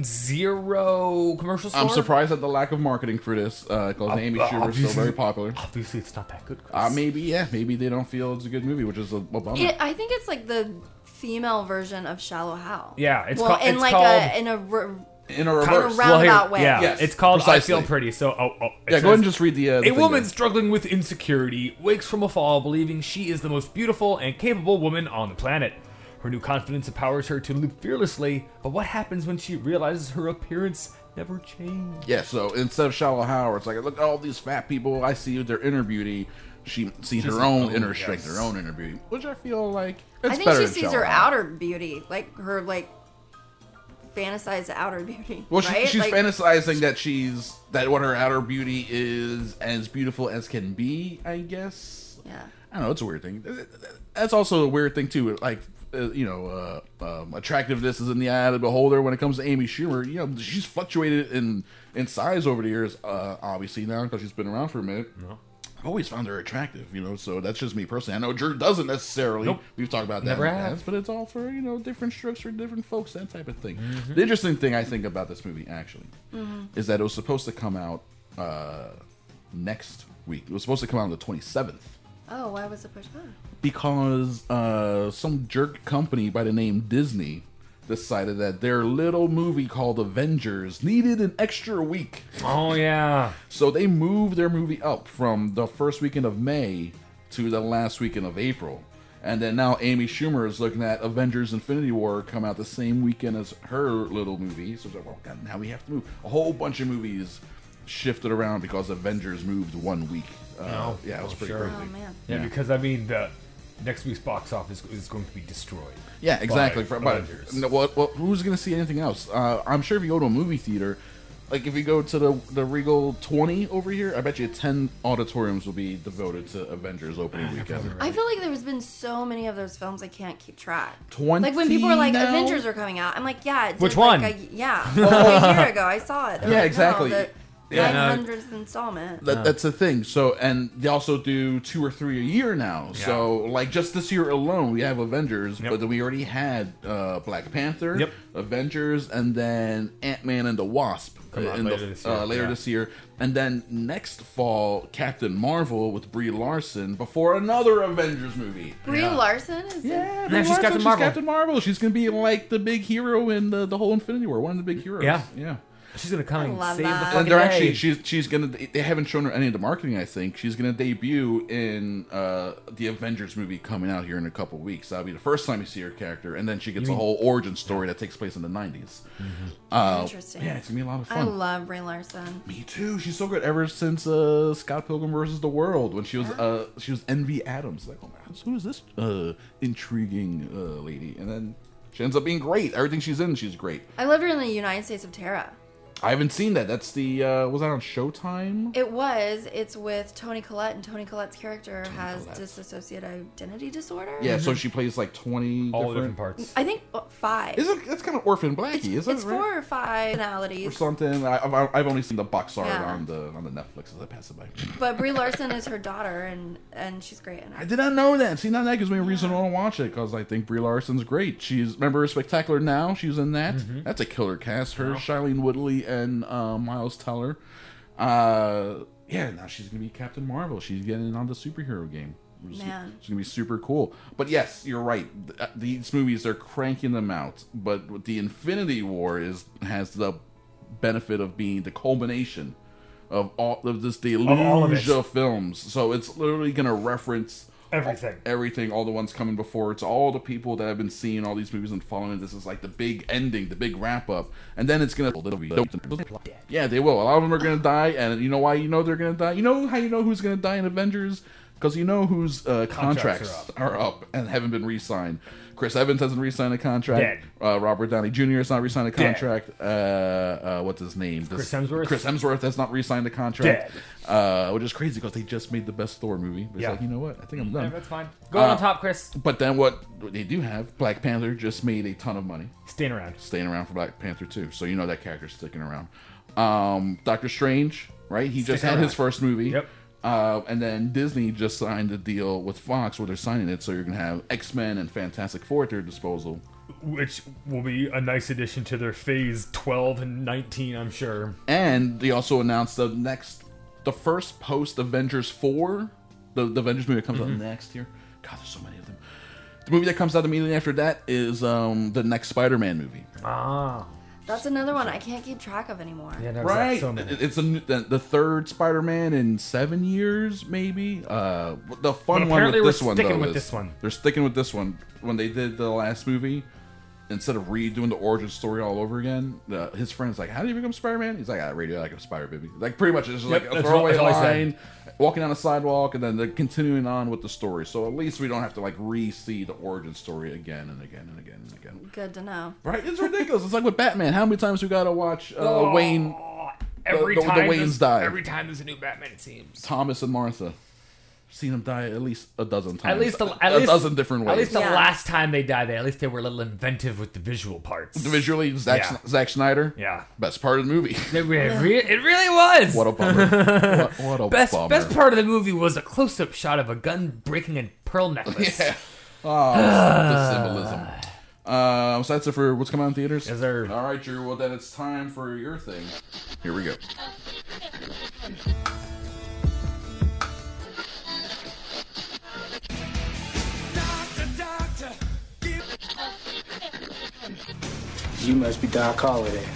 0 commercials for. I'm surprised at the lack of marketing for this because Amy Schumer is still very popular. Obviously, it's not that good. Chris. Maybe they don't feel it's a good movie, which is a bummer. I think it's like the female version of Shallow Hal. Yeah, it's well, called. in It's like called, in a In a reverse. roundabout way. Yeah, Yes, it's called precisely. I Feel Pretty. So, it Yeah, go ahead and just read the A thing woman there. struggling with insecurity wakes from a fall believing she is the most beautiful and capable woman on the planet. Her new confidence empowers her to live fearlessly, but what happens when she realizes her appearance never changed? Yeah, so instead of Shallow Hal, it's like, look at all these fat people. I see their inner beauty. She sees her own inner strength, her own inner beauty, which I feel like it's I think better she than sees Shallow her Hal. outer beauty, like her fantasized outer beauty. Well, right? she's like, fantasizing that what her outer beauty is as beautiful as can be, I guess. Yeah. I don't know, it's a weird thing. That's also a weird thing too. Like, attractiveness is in the eye of the beholder. When it comes to Amy Schumer, she's fluctuated in size over the years. Obviously now because she's been around for a minute. No. I've always found her attractive, so that's just me personally. I know Drew doesn't necessarily. Nope. We've talked about that in the past, but it's all for, different strokes for different folks, that type of thing. Mm-hmm. The interesting thing I think about this movie, actually, is that it was supposed to come out next week. It was supposed to come out on the 27th. Oh, why was it pushed back? Because some jerk company by the name Disney decided that their little movie called Avengers needed an extra week. Oh, yeah. So they moved their movie up from the first weekend of May to the last weekend of April. And then now Amy Schumer is looking at Avengers Infinity War come out the same weekend as her little movie. So it's like, well, God, now we have to move. A whole bunch of movies shifted around because Avengers moved 1 week. Yeah, it was pretty crazy. Oh, man. Yeah, because, the next week's box office is going to be destroyed. Yeah, exactly. But Avengers. who's going to see anything else? I'm sure if you go to a movie theater, like if you go to the Regal 20 over here, I bet you 10 auditoriums will be devoted to Avengers opening weekend. I feel like there's been so many of those films I can't keep track. 20 like when people are like, now? Avengers are coming out, I'm like, yeah. It did Which one? like a year ago, I saw it. They're Yeah, like, exactly. No, the Yeah, 900th installment. That's the thing. So, and they also do 2 or 3 a year now. Yeah. So, like just this year alone, we have Avengers, but then we already had Black Panther, Avengers, and then Ant-Man and the Wasp later this year. And then next fall, Captain Marvel with Brie Larson before another Avengers movie. Brie Larson is Yeah, she's Captain Marvel. She's Captain Marvel. She's going to be like the big hero in the whole Infinity War. One of the big heroes. Yeah. She's gonna come and save the that. fucking And they're day. actually she's gonna. They haven't shown her any of the marketing. I think she's gonna debut in the Avengers movie coming out here in a couple weeks. That'll be the first time you see her character, and then she gets a whole origin story that takes place in the 90s. Interesting. Yeah, it's gonna be a lot of I fun. love Brie Larson. Me too. She's so good ever since Scott Pilgrim vs. the World when she was Envy Adams. Like, oh man, who is this intriguing lady? And then she ends up being great. Everything she's in, she's great. I loved her in the United States of Terra. I haven't seen that. That's the was that on Showtime? It was. It's with Toni Collette, and Toni Collette's character has dissociative identity disorder. Yeah, so she plays like 20 all different parts. I think 5. It's kind of Orphan Blackie, isn't it? It's right? 4 or 5 personalities. Or something. I've only seen the box art on the Netflix as I pass it by. But Brie Larson is her daughter, and she's great in it. I did not know that. See, now that gives me a reason to want to watch it because I think Brie Larson's great. Remember Spectacular Now? She was in that. That's a killer cast. Her, Shailene Woodley, and Miles Teller. Now she's gonna be Captain Marvel. She's getting on the superhero game. Man. It's gonna be super cool. But yes, you're right. These movies are cranking them out. But the Infinity War has the benefit of being the culmination of all of this deluge of films. So it's literally gonna reference everything, all the ones coming before. It's all the people that have been seeing all these movies and following. This is like the big ending, the big wrap up, and then it's gonna. Yeah, they will. A lot of them are gonna die, and you know why? You know they're gonna die. You know how you know who's gonna die in Avengers? Because you know whose contracts are up and haven't been re-signed. Chris Evans hasn't re-signed a contract. Robert Downey Jr. has not re-signed a contract. What's his name? Chris Hemsworth. Chris Hemsworth has not re-signed a contract. Which is crazy because they just made the best Thor movie. It's like, you know what? I think I'm done. Yeah, that's fine. Go on top, Chris. But then what they do have, Black Panther just made a ton of money. Staying around for Black Panther 2. So you know that character's sticking around. Doctor Strange, right? He just had his first movie. Yep. And then Disney just signed a deal with Fox where they're signing it, so you're going to have X-Men and Fantastic Four at their disposal. Which will be a nice addition to their phase 12 and 19, I'm sure. And they also announced the first post-Avengers 4, the Avengers movie that comes out next year. God, there's so many of them. The movie that comes out immediately after that is the next Spider-Man movie. That's another one I can't keep track of anymore. Yeah, no, right? So many. It's the third Spider-Man in 7 years, maybe. The fun one with this one, though, they're sticking with this one. When they did the last movie, instead of redoing the origin story all over again, his friend's like, "How did you become Spider-Man?" He's like, "I radioactive spider baby." Like pretty much, it's just like a throwaway line, walking down a sidewalk, and then they're continuing on with the story. So at least we don't have to like re-see the origin story again and again and again and again. Good to know. Right? It's ridiculous. It's like with Batman. How many times we gotta watch Wayne? Every the Waynes die. Every time there's a new Batman, it seems. Thomas and Martha. seen them die at least a dozen times. At least a dozen different ways. At least the last time they died, at least they were a little inventive with the visual parts. Visually, Zack Snyder. Yeah, best part of the movie. It really was. What a bummer. what a bummer. Best part of the movie was a close-up shot of a gun breaking a pearl necklace. Yeah. Oh, the symbolism. So that's it for what's coming out in theaters? Yes, sir. All right, Drew. Well, then it's time for your thing. Here we go. You must be Doc Holliday.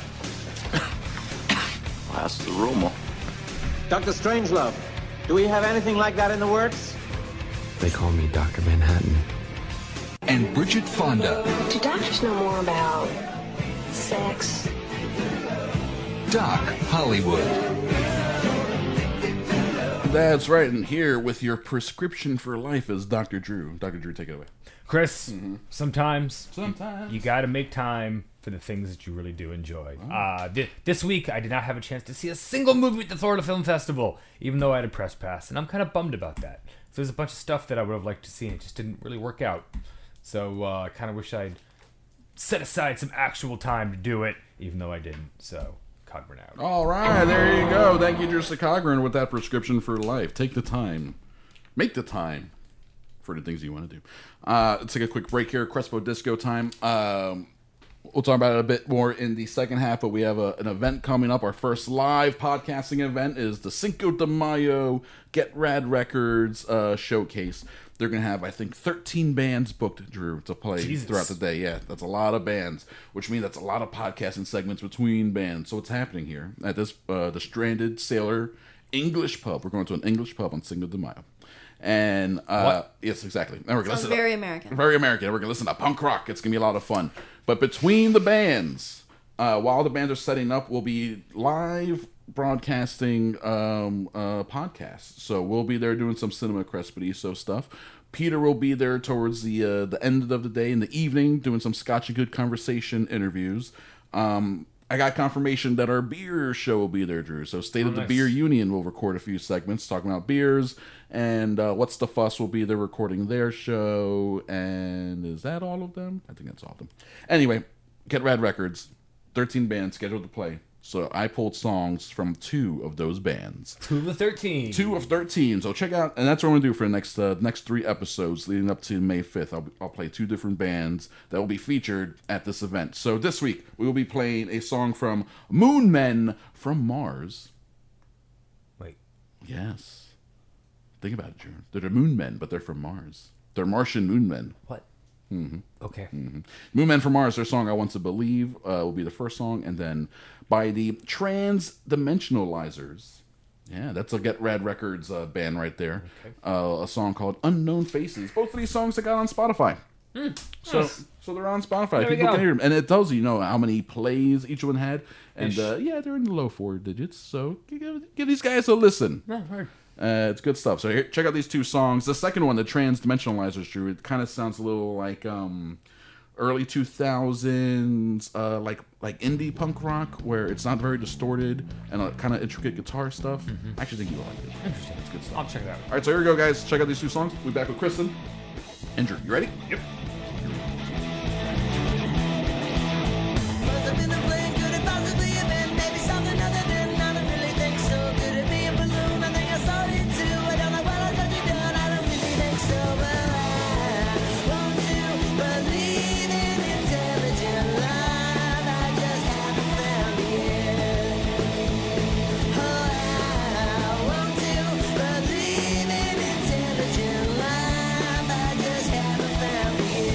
Well, that's the rumor. Dr. Strangelove, do we have anything like that in the works? They call me Dr. Manhattan. And Bridget Fonda. Do doctors know more about sex? Doc Hollywood. That's right, and here with your prescription for life is Dr. Drew. Dr. Drew, take it away. Chris, sometimes you got to make time for the things that you really do enjoy. This week, I did not have a chance to see a single movie at the Florida Film Festival, even though I had a press pass, and I'm kind of bummed about that. So there's a bunch of stuff that I would have liked to see, and it just didn't really work out. So I kind of wish I'd set aside some actual time to do it, even though I didn't. So, Cogburn out. All right, there you go. Thank you, Drew Cogburn, with that prescription for life. Take the time. Make the time for the things you want to do. Let's take a quick break here. Crespo Disco time. We'll talk about it a bit more in the second half, but we have an event coming up. Our first live podcasting event is the Cinco de Mayo Get Rad Records showcase. They're going to have, I think, 13 bands booked, Drew, to play throughout the day. Yeah, that's a lot of bands, which means that's a lot of podcasting segments between bands. So what's happening here at this the Stranded Sailor English Pub? We're going to an English pub on Cinco de Mayo. And yes, exactly. And we're gonna listen very American. Very American. We're gonna listen to punk rock. It's gonna be a lot of fun. But between the bands, while the bands are setting up, we'll be live broadcasting podcasts. So we'll be there doing some Cinema Crespediso stuff. Peter will be there towards the end of the day in the evening, doing some Scotch and Good Conversation interviews. I got confirmation that our beer show will be there, Drew. So State of the Beer Union will record a few segments talking about beers, and What's the Fuss will be there recording their show. And is that all of them? I think that's all of them. Anyway, Get Rad Records, 13 bands scheduled to play. So I pulled songs from 2 of those bands. 2 of the 13. 2 of 13. So check out, and that's what I'm going to do for the next 3 episodes leading up to May 5th. I'll play 2 different bands that will be featured at this event. So this week, we will be playing a song from Moon Men from Mars. Wait. Yes. Think about it, Drew. They're the Moon Men, but they're from Mars. They're Martian Moon Men. What? Mm-hmm. Okay. Mm-hmm. Moon Men from Mars, their song I Want to Believe will be the first song, and then by the Transdimensionalizers. Yeah, that's a Get Rad Records band right there. Okay. A song called Unknown Faces. Both of these songs I got on Spotify. So they're on Spotify. People can hear them. And it tells you, how many plays each one had. And they're in the low 4 digits. So give these guys a listen. Yeah, right. It's good stuff. So here, check out these 2 songs. The second one, the Transdimensionalizers, Drew, it kind of sounds a little like early 2000s, like indie punk rock, where it's not very distorted and kind of intricate guitar stuff. Mm-hmm. I actually think you'll like it. Interesting. It's good stuff. I'll check it out. All right, so here we go, guys. Check out these 2 songs. We'll be back with Kristen and Drew. You ready? Yep. Believe in intelligent life, I just haven't found it.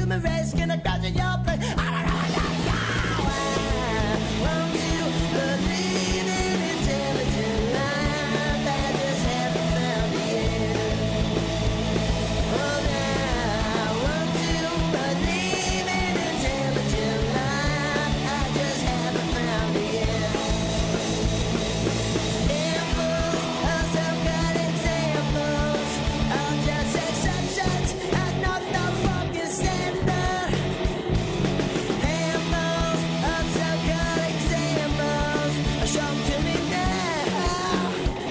human race gonna crash in your place. I don't know. Won't you believe in intelligent life? I just haven't found it yet. Oh, now, won't you believe in intelligent life? I just haven't found it yet. Examples of some good examples are just exceptions and not the fucking standard. Handfuls of some good examples are shown to me now.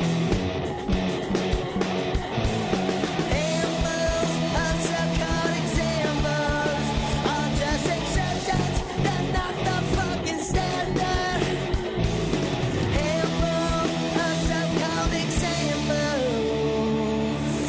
Handfuls of some good examples are just exceptions that not the fucking standard. Handfuls of some good examples.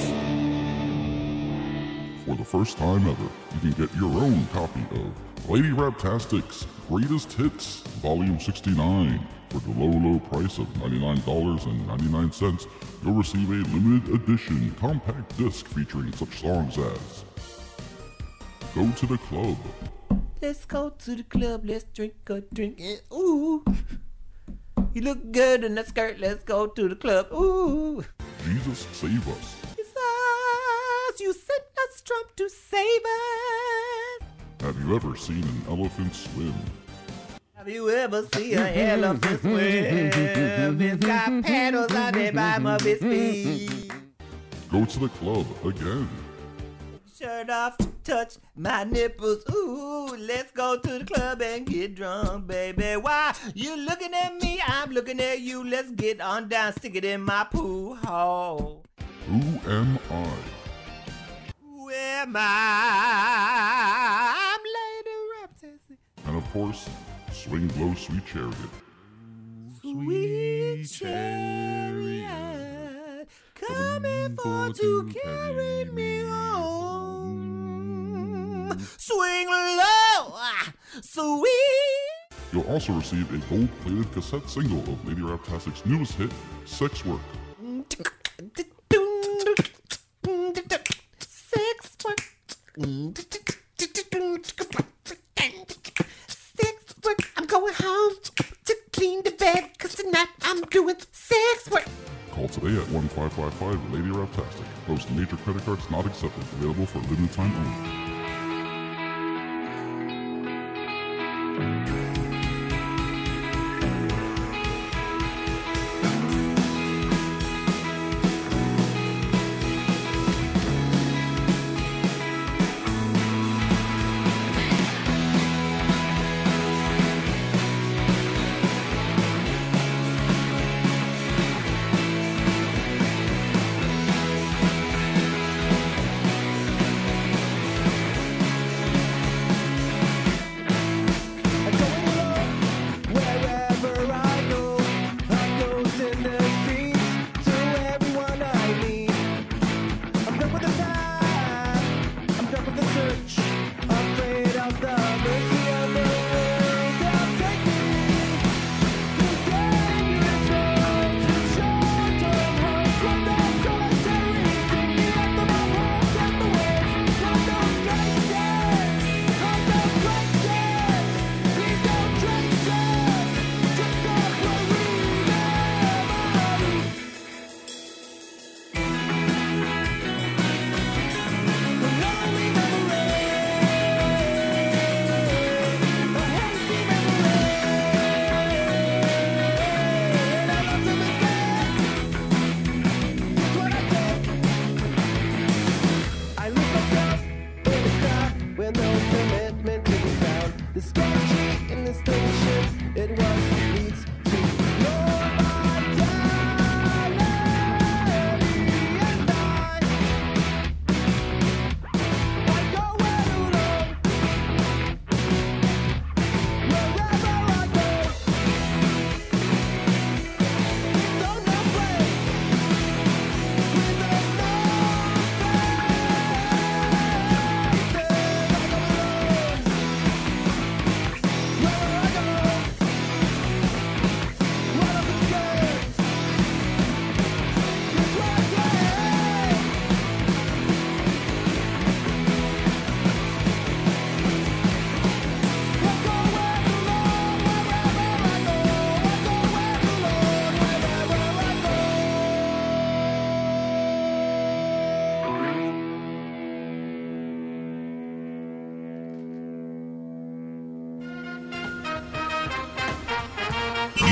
For the first time ever, you can get your own copy of Lady Raptastic's Greatest Hits, Volume 69. For the low, low price of $99.99, you'll receive a limited edition compact disc featuring such songs as Go to the Club, Let's go to the club, let's drink a drink, and ooh, you look good in that skirt, let's go to the club, ooh. Jesus Save Us, Jesus, you sent us Trump to save us. Have you ever seen an elephant swim? Have you ever seen an elephant swim? It's got paddles on the bottom of its feet. Go to the Club again, Shirt off, touch my nipples. Ooh, let's go to the club and get drunk, baby. Why you looking at me? I'm looking at you. Let's get on down, stick it in my poo hole. Who Am I? Who am I? I'm Lady Raptastic. And of course, Swing Low Sweet Chariot. Sweet chariot, coming for to carry me home. Swing low, sweet. You'll also receive a gold-plated cassette single of Lady Raptastic's newest hit, Sex Work. Sex work. Sex work. I'm going home to clean the bed, cause tonight I'm doing sex work. Call today at 1555 Lady Raptastic. Most major credit cards not accepted. Available for limited time only.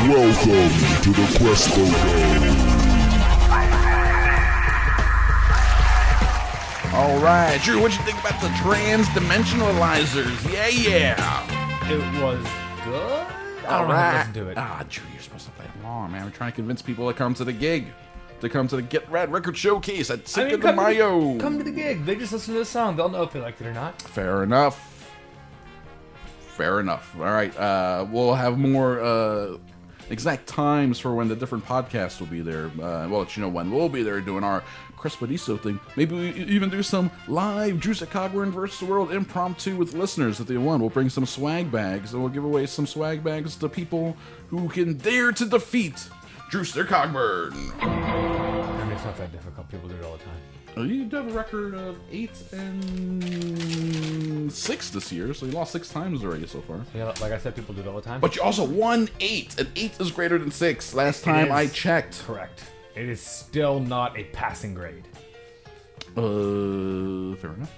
Welcome to the Crespo Dome. All right, Drew, what'd you think about the Transdimensionalizers? Yeah. It was good. I don't know how to listen to it. Drew, you're supposed to play along, man. We're trying to convince people to come to the gig, to come to the Get Rad Record Showcase at Cinco de Mayo. Come to the gig. They just listen to the song. They'll know if they liked it or not. Fair enough. All right, we'll have more exact times for when the different podcasts will be there. We'll let you know when we'll be there doing our Crespediso thing. Maybe we even do some live Drew Cogburn versus the World impromptu with listeners if they want. We'll bring some swag bags, and we'll give away some swag bags to people who can dare to defeat Drewster Cogburn. I mean, it's not that difficult. People do it all the time. You do have a record of 8-6 this year, so you lost 6 times already so far. Yeah, like I said, people do it all the time. But you also won 8, and 8 is greater than 6. Last time I checked. Correct. It is still not a passing grade. Fair enough.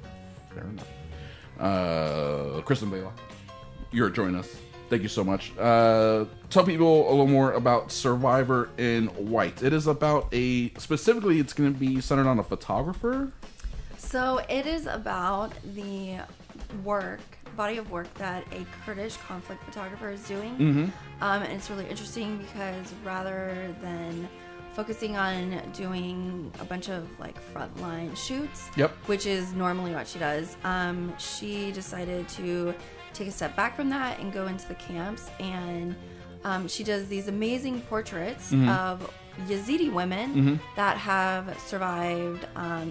Kristen Bela, you're joining us. Thank you so much. Tell people a little more about Survivor in White. It is about specifically it's going to be centered on a photographer. So it is about the body of work that a Kurdish conflict photographer is doing. Mm-hmm. And it's really interesting because rather than focusing on doing a bunch of like frontline shoots, which is normally what she does, she decided to take a step back from that and go into the camps, and she does these amazing portraits of Yazidi women that have survived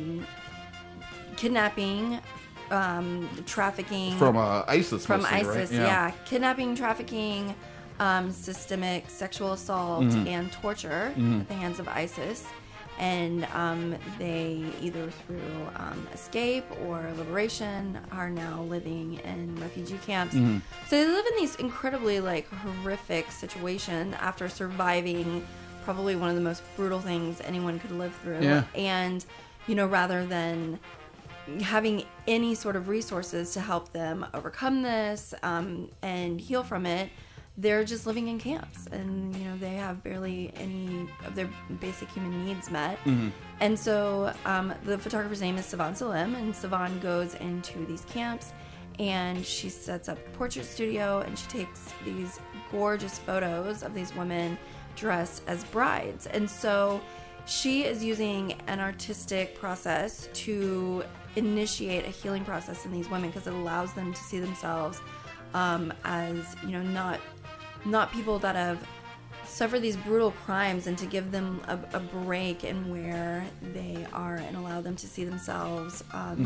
kidnapping, trafficking from ISIS. From mostly, ISIS, right? yeah, kidnapping, trafficking, systemic sexual assault and torture at the hands of ISIS. And they either through escape or liberation are now living in refugee camps. So they live in these incredibly like horrific situations after surviving probably one of the most brutal things anyone could live through. Yeah. And rather than having any sort of resources to help them overcome this and heal from it, they're just living in camps, and they have barely any of their basic human needs met. And so the photographer's name is Savan Salim, and Savan goes into these camps and she sets up a portrait studio, and she takes these gorgeous photos of these women dressed as brides. And so she is using an artistic process to initiate a healing process in these women, because it allows them to see themselves as not people that have suffered these brutal crimes, and to give them a break in where they are and allow them to see themselves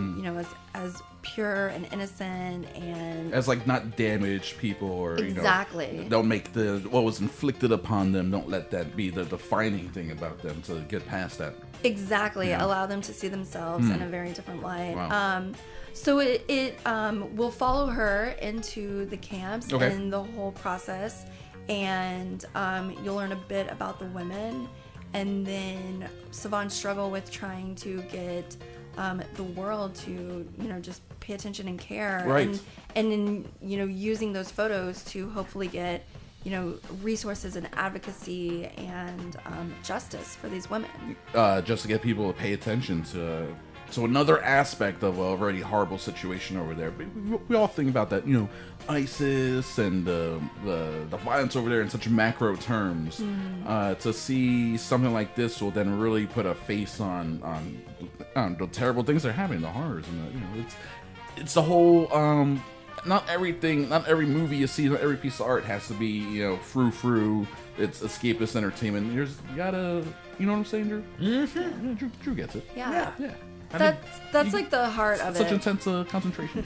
as pure and innocent, and as like not damaged people, or exactly don't make what was inflicted upon them, don't let that be the defining thing about them, to get past that. Exactly. Allow them to see themselves in a very different light. Wow. So it will follow her into the camps and the whole process, and you'll learn a bit about the women, and then Savan's struggle with trying to get the world to just pay attention and care, right? And in using those photos to hopefully get resources and advocacy and justice for these women. Just to get people to pay attention to another aspect of a already horrible situation over there. We all think about that, ISIS and the violence over there in such macro terms. To see something like this will then really put a face on the terrible things that are happening, the horrors, and it's the whole. Not every movie you see, not every piece of art has to be, frou-frou. It's escapist entertainment. You gotta, you know what I'm saying, Drew? Mm-hmm. Yeah, Drew gets it. Yeah. That's like the heart of it. Such intense concentration.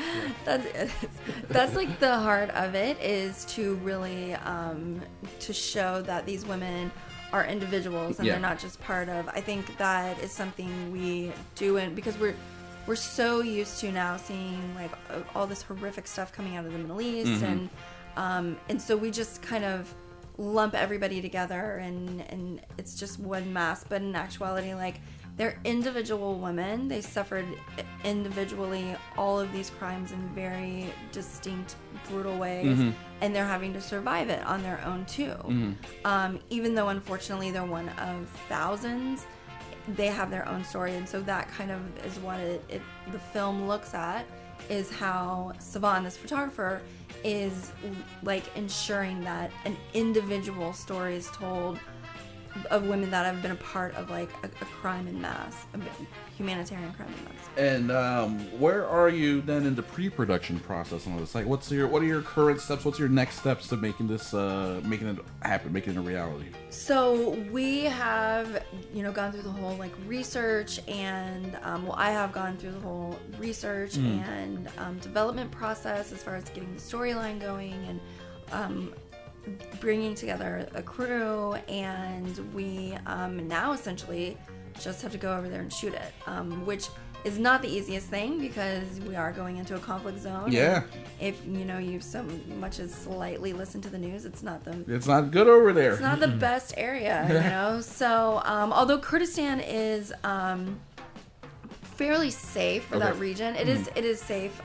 That's like the heart of it, is to really to show that these women are individuals and they're not just part of. I think that is something we do, and because we're so used to now seeing like all this horrific stuff coming out of the Middle East, and so we just kind of lump everybody together, and it's just one mass. But in actuality, like they're individual women. They suffered individually all of these crimes in very distinct, brutal ways, and they're having to survive it on their own too. Even though unfortunately they're one of thousands, they have their own story, and so that kind of is what the film looks at, is how Sivan, this photographer, is like ensuring that an individual story is told of women that have been a part of like a crime in mass, a humanitarian crime in mass. And where are you then in the pre-production process on this? Like, what are your current steps? What's your next steps to making this, making it happen, making it a reality? So we have, gone through the whole like research and, I have gone through the whole research and development process as far as getting the storyline going and bringing together a crew, and we now essentially just have to go over there and shoot it, which is not the easiest thing because we are going into a conflict zone. Yeah. If you've so much as slightly listened to the news, it's not good over there. It's not the best area, So although Kurdistan is fairly safe for that region, it is safe,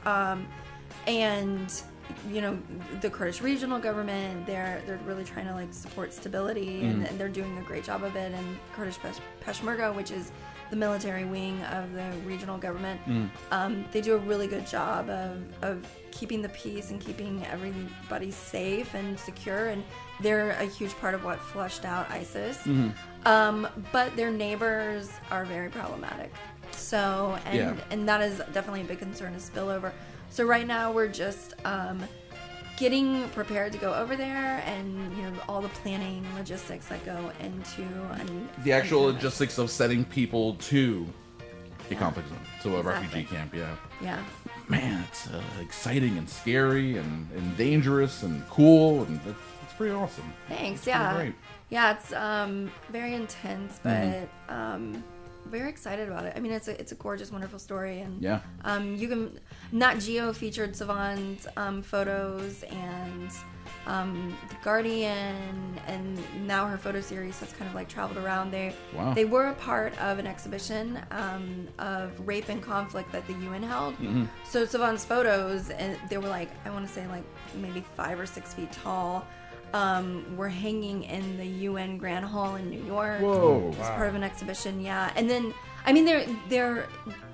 and the Kurdish regional government, they're really trying to like support stability, and they're doing a great job of it. And Kurdish Peshmerga, which is the military wing of the regional government, they do a really good job of keeping the peace and keeping everybody safe and secure. And they're a huge part of what flushed out ISIS. But their neighbors are very problematic. So, and that is definitely a big concern, is spillover. So right now we're just getting prepared to go over there, and all the planning and logistics that go into the actual logistics of setting people to a conflict zone, to a refugee camp. Yeah. Man, it's exciting and scary and dangerous and cool, and it's pretty awesome. Thanks. It's pretty great. Yeah, it's very intense, but very excited about it. I mean, it's a gorgeous, wonderful story, and you can. Nat Geo featured Sivan's photos, and The Guardian, and now her photo series has kind of like traveled around. They were a part of an exhibition of rape and conflict that the UN held. So Sivan's photos, and they were like, I want to say like maybe 5 or 6 feet tall. We're hanging in the UN Grand Hall in New York. Whoa! As part of an exhibition, and then I mean they're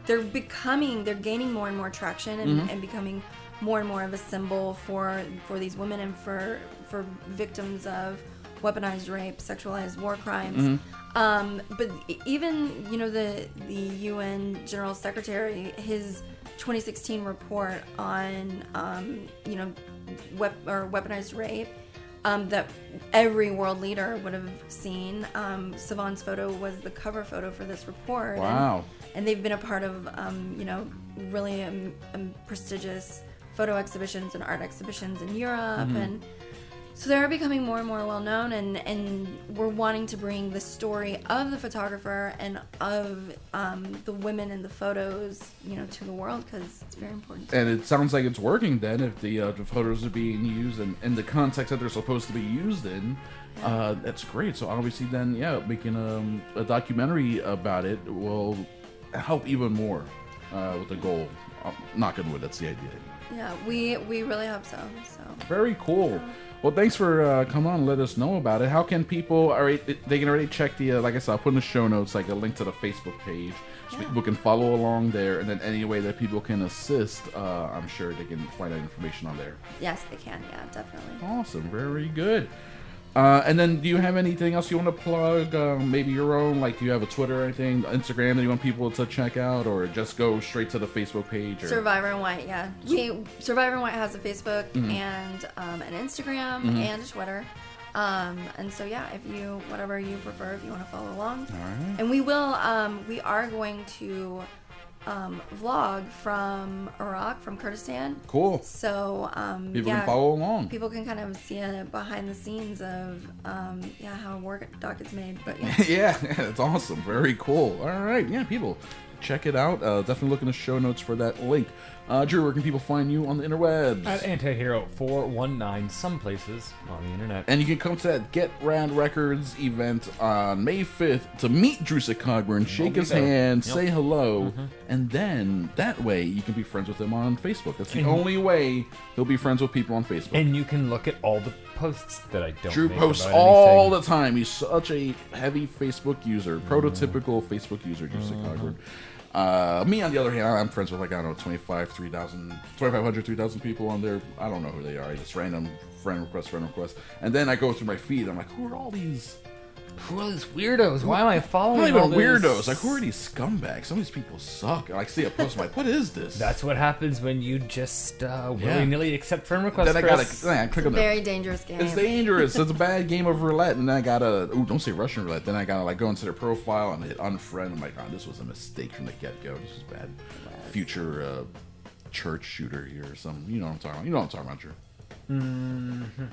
gaining more and more traction and becoming more and more of a symbol for these women and for victims of weaponized rape, sexualized war crimes. But even the UN General Secretary, his 2016 report on weaponized rape. That every world leader would have seen. Sivan's photo was the cover photo for this report. Wow. And they've been a part of, really prestigious photo exhibitions and art exhibitions in Europe. And so they're becoming more and more well known, and we're wanting to bring the story of the photographer and of the women in the photos, to the world, because it's very important. And it sounds like it's working then, if the photos are being used in the context that they're supposed to be used in. That's great. So obviously then, making a documentary about it will help even more with the goal. Knock on wood, that's the idea. Yeah, we really hope so. Very cool. Well, thanks for coming on and let us know about it. How can people, they can already check the, like I said, I'll put in the show notes, like a link to the Facebook page, so people can follow along there, and then any way that people can assist, I'm sure they can find that information on there. Yes, they can, definitely. Awesome, very good. And then do you have anything else you want to plug? Maybe your own, like do you have a Twitter or anything, Instagram that you want people to check out, or just go straight to the Facebook page? Or? Survivor in White, Survivor in White has a Facebook and an Instagram and a Twitter. And so if you, whatever you prefer, if you want to follow along. All right. And we are going to vlog from Iraq, from Kurdistan. Cool. So people can follow along. People can kind of see behind the scenes of how a war doc is made. But yeah, that's awesome. Very cool. All right, people check it out. Definitely look in the show notes for that link. Drew, where can people find you on the interwebs? At Antihero419, some places on the internet. And you can come to that Get Rad Records event on May 5th to meet Drew Cogburn, shake his hand, say hello, and then that way you can be friends with him on Facebook. That's the only way he'll be friends with people on Facebook. And you can look at all the posts that I don't Drew make posts about all anything. the time. He's such a heavy Facebook user, prototypical Facebook user, Drew Cogburn. Me, on the other hand, I'm friends with, like, I don't know, 2,500, 3,000 people on there. I don't know who they are. I just random friend request. And then I go through my feed. I'm like, who are all these weirdos? Why am I following Not even all this? weirdos. Like, who are these scumbags? Some of these people suck. And I see a post, I'm like, what is this? That's what happens when you just willy-nilly accept friend requests. Then I click on Very dangerous game. It's dangerous. It's a bad game of roulette. And then I gotta, don't say Russian roulette. Then I gotta, like, go into their profile and hit unfriend. I'm like, oh, this was a mistake from the get-go. This was bad. Future church shooter here or something. You know what I'm talking about. You know what I'm talking about, Drew.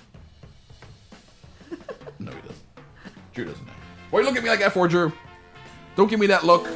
No, he doesn't. Drew doesn't know. Why you look at me like that for, Drew? Don't give me that look.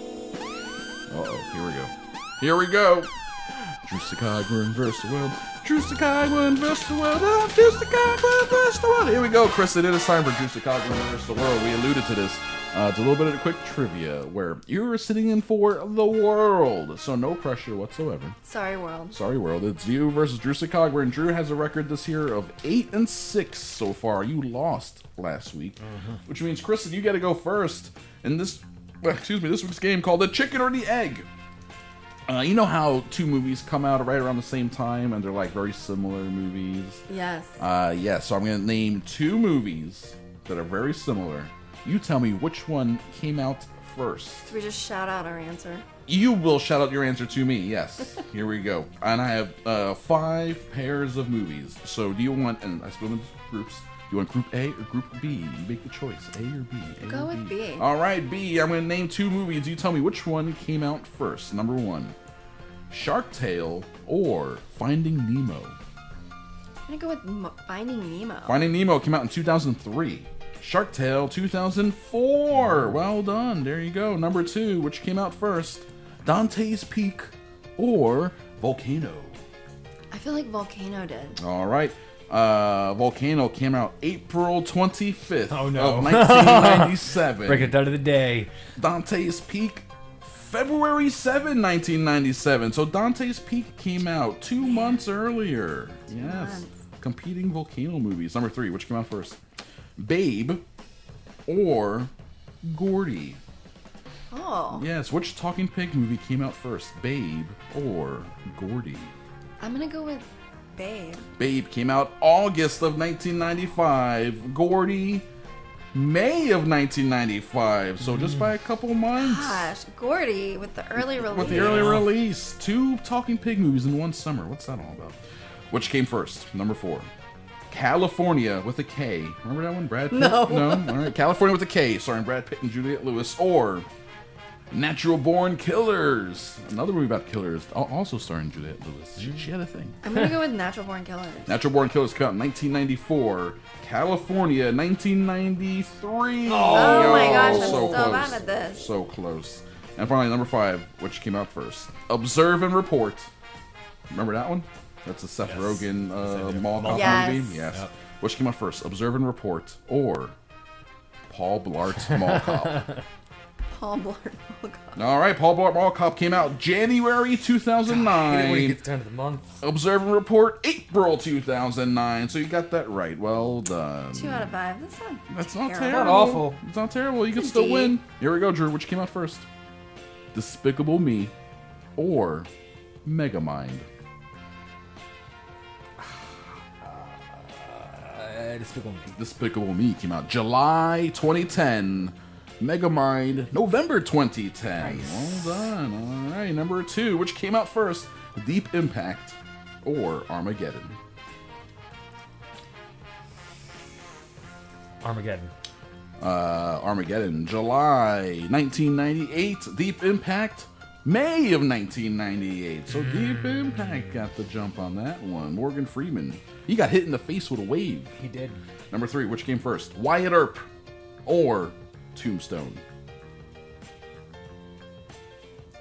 Uh-oh, here we go. Drew Cogburn versus the world. Drew Cogburn versus the world. Drew Cogburn versus the world. Here we go, Chris. It is time for Drew Cogburn versus the world. We alluded to this. It's a little bit of a quick trivia where you're sitting in for the world. So no pressure whatsoever. Sorry, world. Sorry, world. It's you versus Drew Cogburn. Drew has a record this year of 8-6 so far. You lost last week, which means, Kristen, you got to go first in this week's game called The Chicken or the Egg. You know how two movies come out right around the same time and they're like very similar movies? Yes. So I'm going to name two movies that are very similar. You tell me which one came out first. Do we just shout out our answer? You will shout out your answer to me, yes. Here we go. And I have 5 pairs of movies. So do you want, and I split them into groups, do you want group A or group B? You make the choice, A or B. Go with B. All right, B. I'm going to name 2 movies. You tell me which one came out first. Number 1, Shark Tale or Finding Nemo. I'm going to go with Finding Nemo. Finding Nemo came out in 2003. Shark Tale 2004. Well done. There you go. Number 2, which came out first, Dante's Peak or Volcano. I feel like Volcano did. All right. Volcano came out April 25th Oh, no. of 1997. Break it down to the day. Dante's Peak, February 7, 1997. So Dante's Peak came out 2 months earlier. Yes. Competing Volcano movies. Number 3, which came out first? Babe or Gordy. Oh. Yes, which Talking Pig movie came out first? Babe or Gordy? I'm going to go with Babe. Babe came out August of 1995. Gordy, May of 1995. So just by a couple months. Gosh, Gordy with the early release. With the early release. 2 Talking Pig movies in one summer. What's that all about? Which came first? Number 4. California with a K. Remember that one? Brad Pitt? No. No? All right. California with a K, starring Brad Pitt and Juliette Lewis. Or Natural Born Killers. Another movie about killers, also starring Juliette Lewis. She had a thing. I'm going to go with Natural Born Killers. Natural Born Killers came out in 1994. California, 1993. Oh my gosh, I'm so close. bad at this. So close. And finally, number 5, which came out first. Observe and Report. Remember that one? That's a Seth Rogen mall cop movie. Yes. Yep. Which came out first? Observe and Report or Paul Blart Mall Cop? Paul Blart Mall Cop. All right, Paul Blart Mall Cop came out January 2009. When it gets down to the month. Observe and Report April 2009. So you got that right. Well done. 2 out of 5. That's not terrible. Not awful. It's not terrible. You can still win. Here we go, Drew. Which came out first? Despicable Me or Megamind? Despicable Me. Despicable Me came out July 2010. Megamind, November 2010. Nice. Well done. All right, number 2, which came out first? Deep Impact or Armageddon? Armageddon. Armageddon, July 1998. Deep Impact, May of 1998. So Deep Impact got the jump on that one. Morgan Freeman. He got hit in the face with a wave. He did. Number 3, which came first? Wyatt Earp or Tombstone?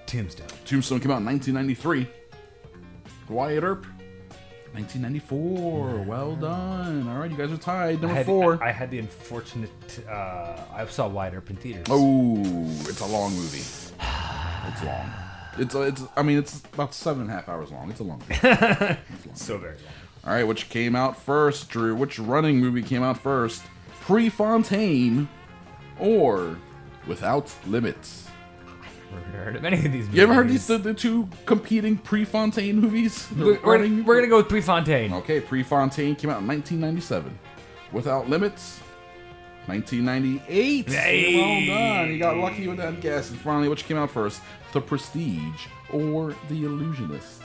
Tombstone. Tombstone came out in 1993. Wyatt Earp, 1994. Well done. All right, you guys are tied. Number 4. I had the unfortunate. I saw Wyatt Earp in theaters. Oh, it's a long movie. It's long. It's about 7.5 hours long. It's a long movie. So very long. All right, which came out first, Drew? Which running movie came out first? Prefontaine or Without Limits? I've never heard of any of these movies. You ever heard the two competing Prefontaine movies? We're going to go with Prefontaine. Okay, Prefontaine came out in 1997. Without Limits, 1998. Hey! Well done. You got lucky with that guess. And finally, which came out first? The Prestige or The Illusionist?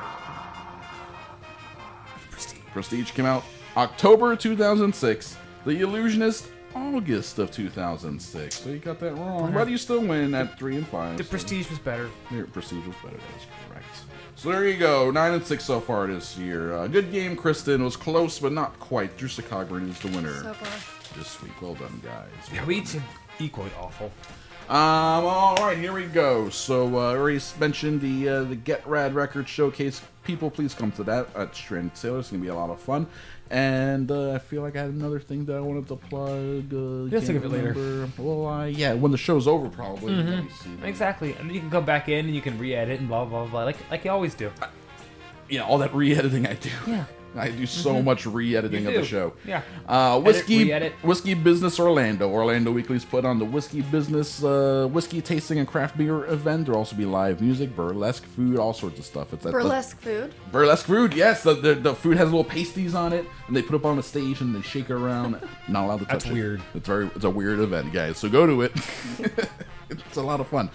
Prestige came out October 2006. The Illusionist, August of 2006. So you got that wrong. But you still win at 3 and 5. The Prestige was better. The Prestige was better. That is correct. So there you go. 9 and 6 so far this year. Good game, Kristen. Was close, but not quite. Drew Sakagran is the winner So far. this week. Well done, guys. Yeah, we each equally awful. All right, here we go. So, already mentioned the Get Rad Records Showcase. People, please come to that at Stranded Sailor. It's going to be a lot of fun. And I feel like I had another thing that I wanted to plug. Let's think of it later. Well, yeah, when the show's over, probably. Let me see. Exactly. And then you can come back in and you can re-edit and blah, blah, blah, like you always do. All that re-editing I do. Yeah. I do so much re-editing of the show. Yeah. Whiskey Business Orlando. Orlando Weekly's put on the Whiskey Business whiskey tasting and craft beer event. There'll also be live music, burlesque food, all sorts of stuff. It's Burlesque food? Burlesque food, yes. The food has little pasties on it, and they put up on the stage and they shake it around. Not allowed to touch it. That's weird. It's a weird event, guys. So go to it. It's a lot of fun.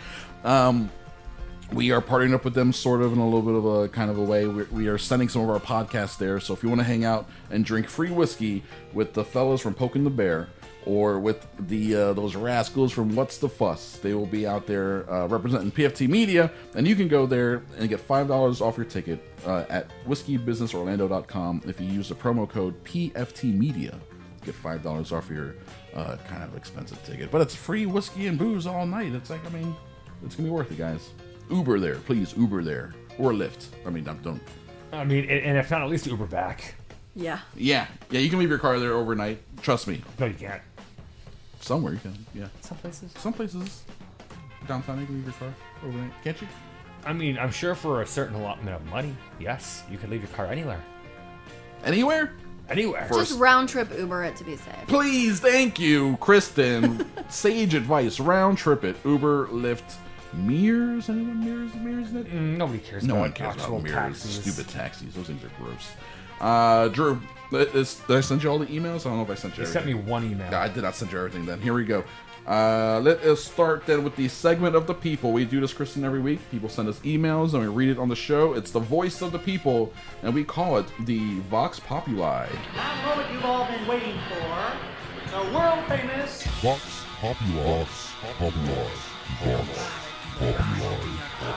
We are partnering up with them sort of in a little bit of a kind of a way. We are sending some of our podcasts there. So if you want to hang out and drink free whiskey with the fellas from Poking the Bear or with the those rascals from What's the Fuss, they will be out there representing PFT Media. And you can go there and get $5 off your ticket at whiskeybusinessorlando.com. If you use the promo code PFT Media, get $5 off your kind of expensive ticket. But it's free whiskey and booze all night. It's like, it's going to be worth it, guys. Uber there, please. Uber there, or Lyft. Don't. And if not, at least Uber back. Yeah. Yeah. You can leave your car there overnight. Trust me. No, you can't. Somewhere you can. Yeah. Some places. Downtown, you can leave your car overnight. Can't you? I'm sure for a certain allotment of money, yes, you can leave your car anywhere. Anywhere? Anywhere. Just round trip Uber it to be safe. Please, thank you, Kristen. Sage advice. Round trip it. Uber, Lyft. Mirrors? Anyone mirrors in it? Nobody cares No about one cares about mirrors. taxis. Stupid taxis. Those things are gross. Drew, did I send you all the emails? I don't know if I sent you everything. You sent me one email. I did not send you everything then. Here we go. Let us start then with the segment of the people. We do this, Kristen, every week. People send us emails and we read it on the show. It's the voice of the people, and we call it the Vox Populi. That moment you've all been waiting for. The world famous Vox Populi. Vox Populi. Vox Populi.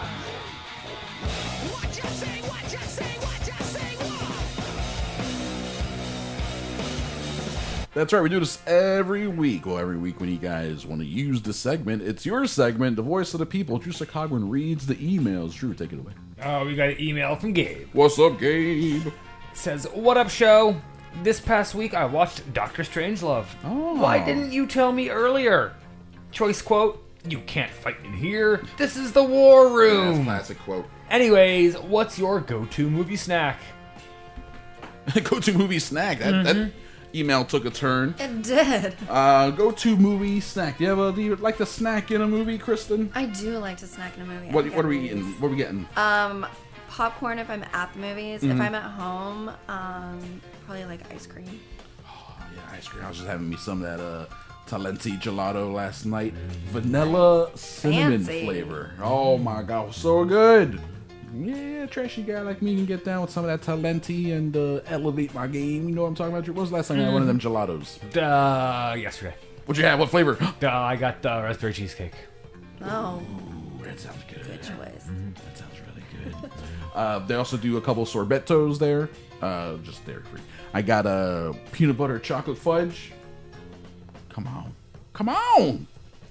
That's right, we do this every week. Well, every week when you guys want to use the segment, it's your segment, the voice of the people. Drew Sakagran reads the emails. Drew, take it away. Oh, we got an email from Gabe. What's up, Gabe? It says, what up, show? This past week, I watched Doctor Strangelove. Oh. Why didn't you tell me earlier? Choice quote, you can't fight in here. This is the war room. That's a classic quote. Anyways, what's your go-to movie snack? Go-to movie snack? That email took a turn. It did. Go-to movie snack. Do you like to snack in a movie, Kristen? I do like to snack in a movie. What are we eating? What are we getting? Popcorn if I'm at the movies. If I'm at home, probably like ice cream. Oh, yeah, ice cream. I was just having me some of that Talenti gelato last night. Vanilla cinnamon flavor. Oh my god, so good. Yeah, trashy guy like me can get down with some of that Talenti and elevate my game. You know what I'm talking about? When was the last time I had one of them gelatos? Yesterday. What'd you have? What flavor? I got raspberry cheesecake. Oh. Ooh, that sounds good. Good choice. That sounds really good. They also do a couple sorbettos there. Just dairy free. I got a peanut butter chocolate fudge. Come on.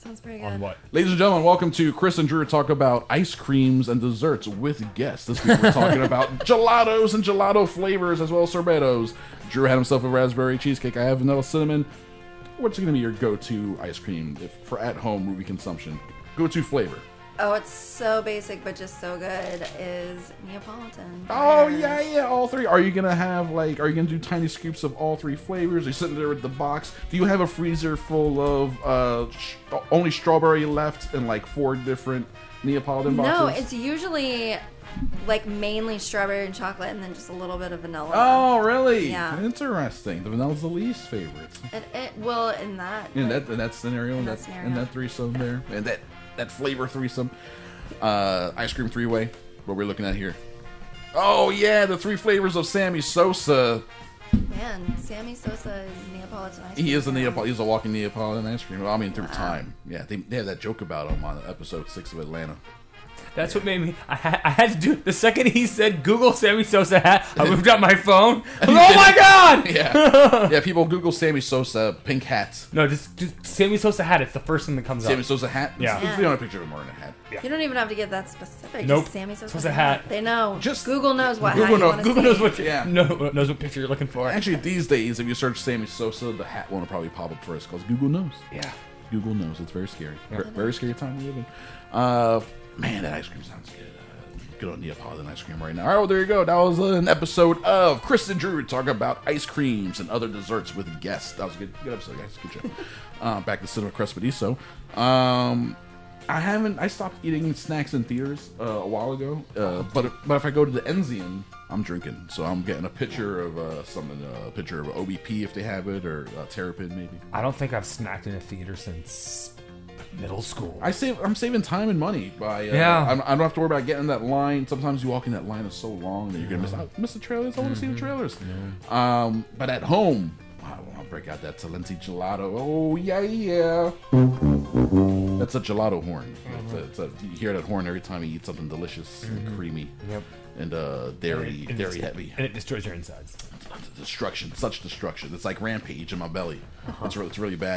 Sounds pretty good. On what? Ladies and gentlemen, welcome to Chris and Drew talk about ice creams and desserts with guests. This week we're talking about gelatos and gelato flavors as well as sorbetos. Drew had himself a raspberry cheesecake. I have vanilla cinnamon. What's going to be your go-to ice cream for at-home movie consumption? Go-to flavor. Oh, it's so basic but just so good. Is Neapolitan. Oh yeah, all three. Are you gonna do tiny scoops of all three flavors? Are you sitting there with the box? Do you have a freezer full of only strawberry left and like 4 different Neapolitan boxes? No, it's usually like mainly strawberry and chocolate, and then just a little bit of vanilla. Oh, really? Yeah. Interesting. The vanilla's the least favorite. In that scenario, in that threesome there, and that flavor threesome, ice cream 3-way. What we're looking at here. Oh yeah, the 3 flavors of Sammy Sosa. Man, Sammy Sosa is Neapolitan ice cream. He is he's a walking Neapolitan ice cream. I mean, through time. Yeah, they had that joke about him on episode 6 of Atlanta. That's what made me. I had to do. The second he said Google Sammy Sosa hat, I whipped out my phone. Oh my god! Yeah, people Google Sammy Sosa pink hats. No, just Sammy Sosa hat. It's the first thing that comes up. Sammy Sosa hat. Yeah. It's the only picture of him wearing a hat. Yeah. You don't even have to get that specific. Nope. Just Sammy Sosa Sosa hat. They know. Just Google knows what Google hat you want to Google see. knows what. Yeah. knows what picture you're looking for. Actually, these days, if you search Sammy Sosa, the hat one will probably pop up first because Google knows. Yeah. Google knows. It's very scary. Yeah. Very scary time we live in. Man, that ice cream sounds good. Good on Neapolitan ice cream right now. All right, well, there you go. That was an episode of Chris and Drew talking about ice creams and other desserts with guests. That was a good episode, guys. Good job. Back to Cinema Crespediso. I stopped eating snacks in theaters a while ago. But if I go to the Enzian, I'm drinking. So I'm getting a pitcher of a pitcher of OBP if they have it, or Terrapin maybe. I don't think I've snacked in a theater since middle school. I'm saving time and money by Yeah. I don't have to worry about getting in that line. Sometimes you walk in that line is so long that you're gonna miss the trailers. I want to see the trailers. But at home, I'll break out that Talenti gelato. Oh yeah. That's a gelato horn. You hear that horn every time you eat something delicious and creamy. Yep. And dairy heavy. And it destroys your insides. Such destruction. It's like Rampage in my belly. It's really bad.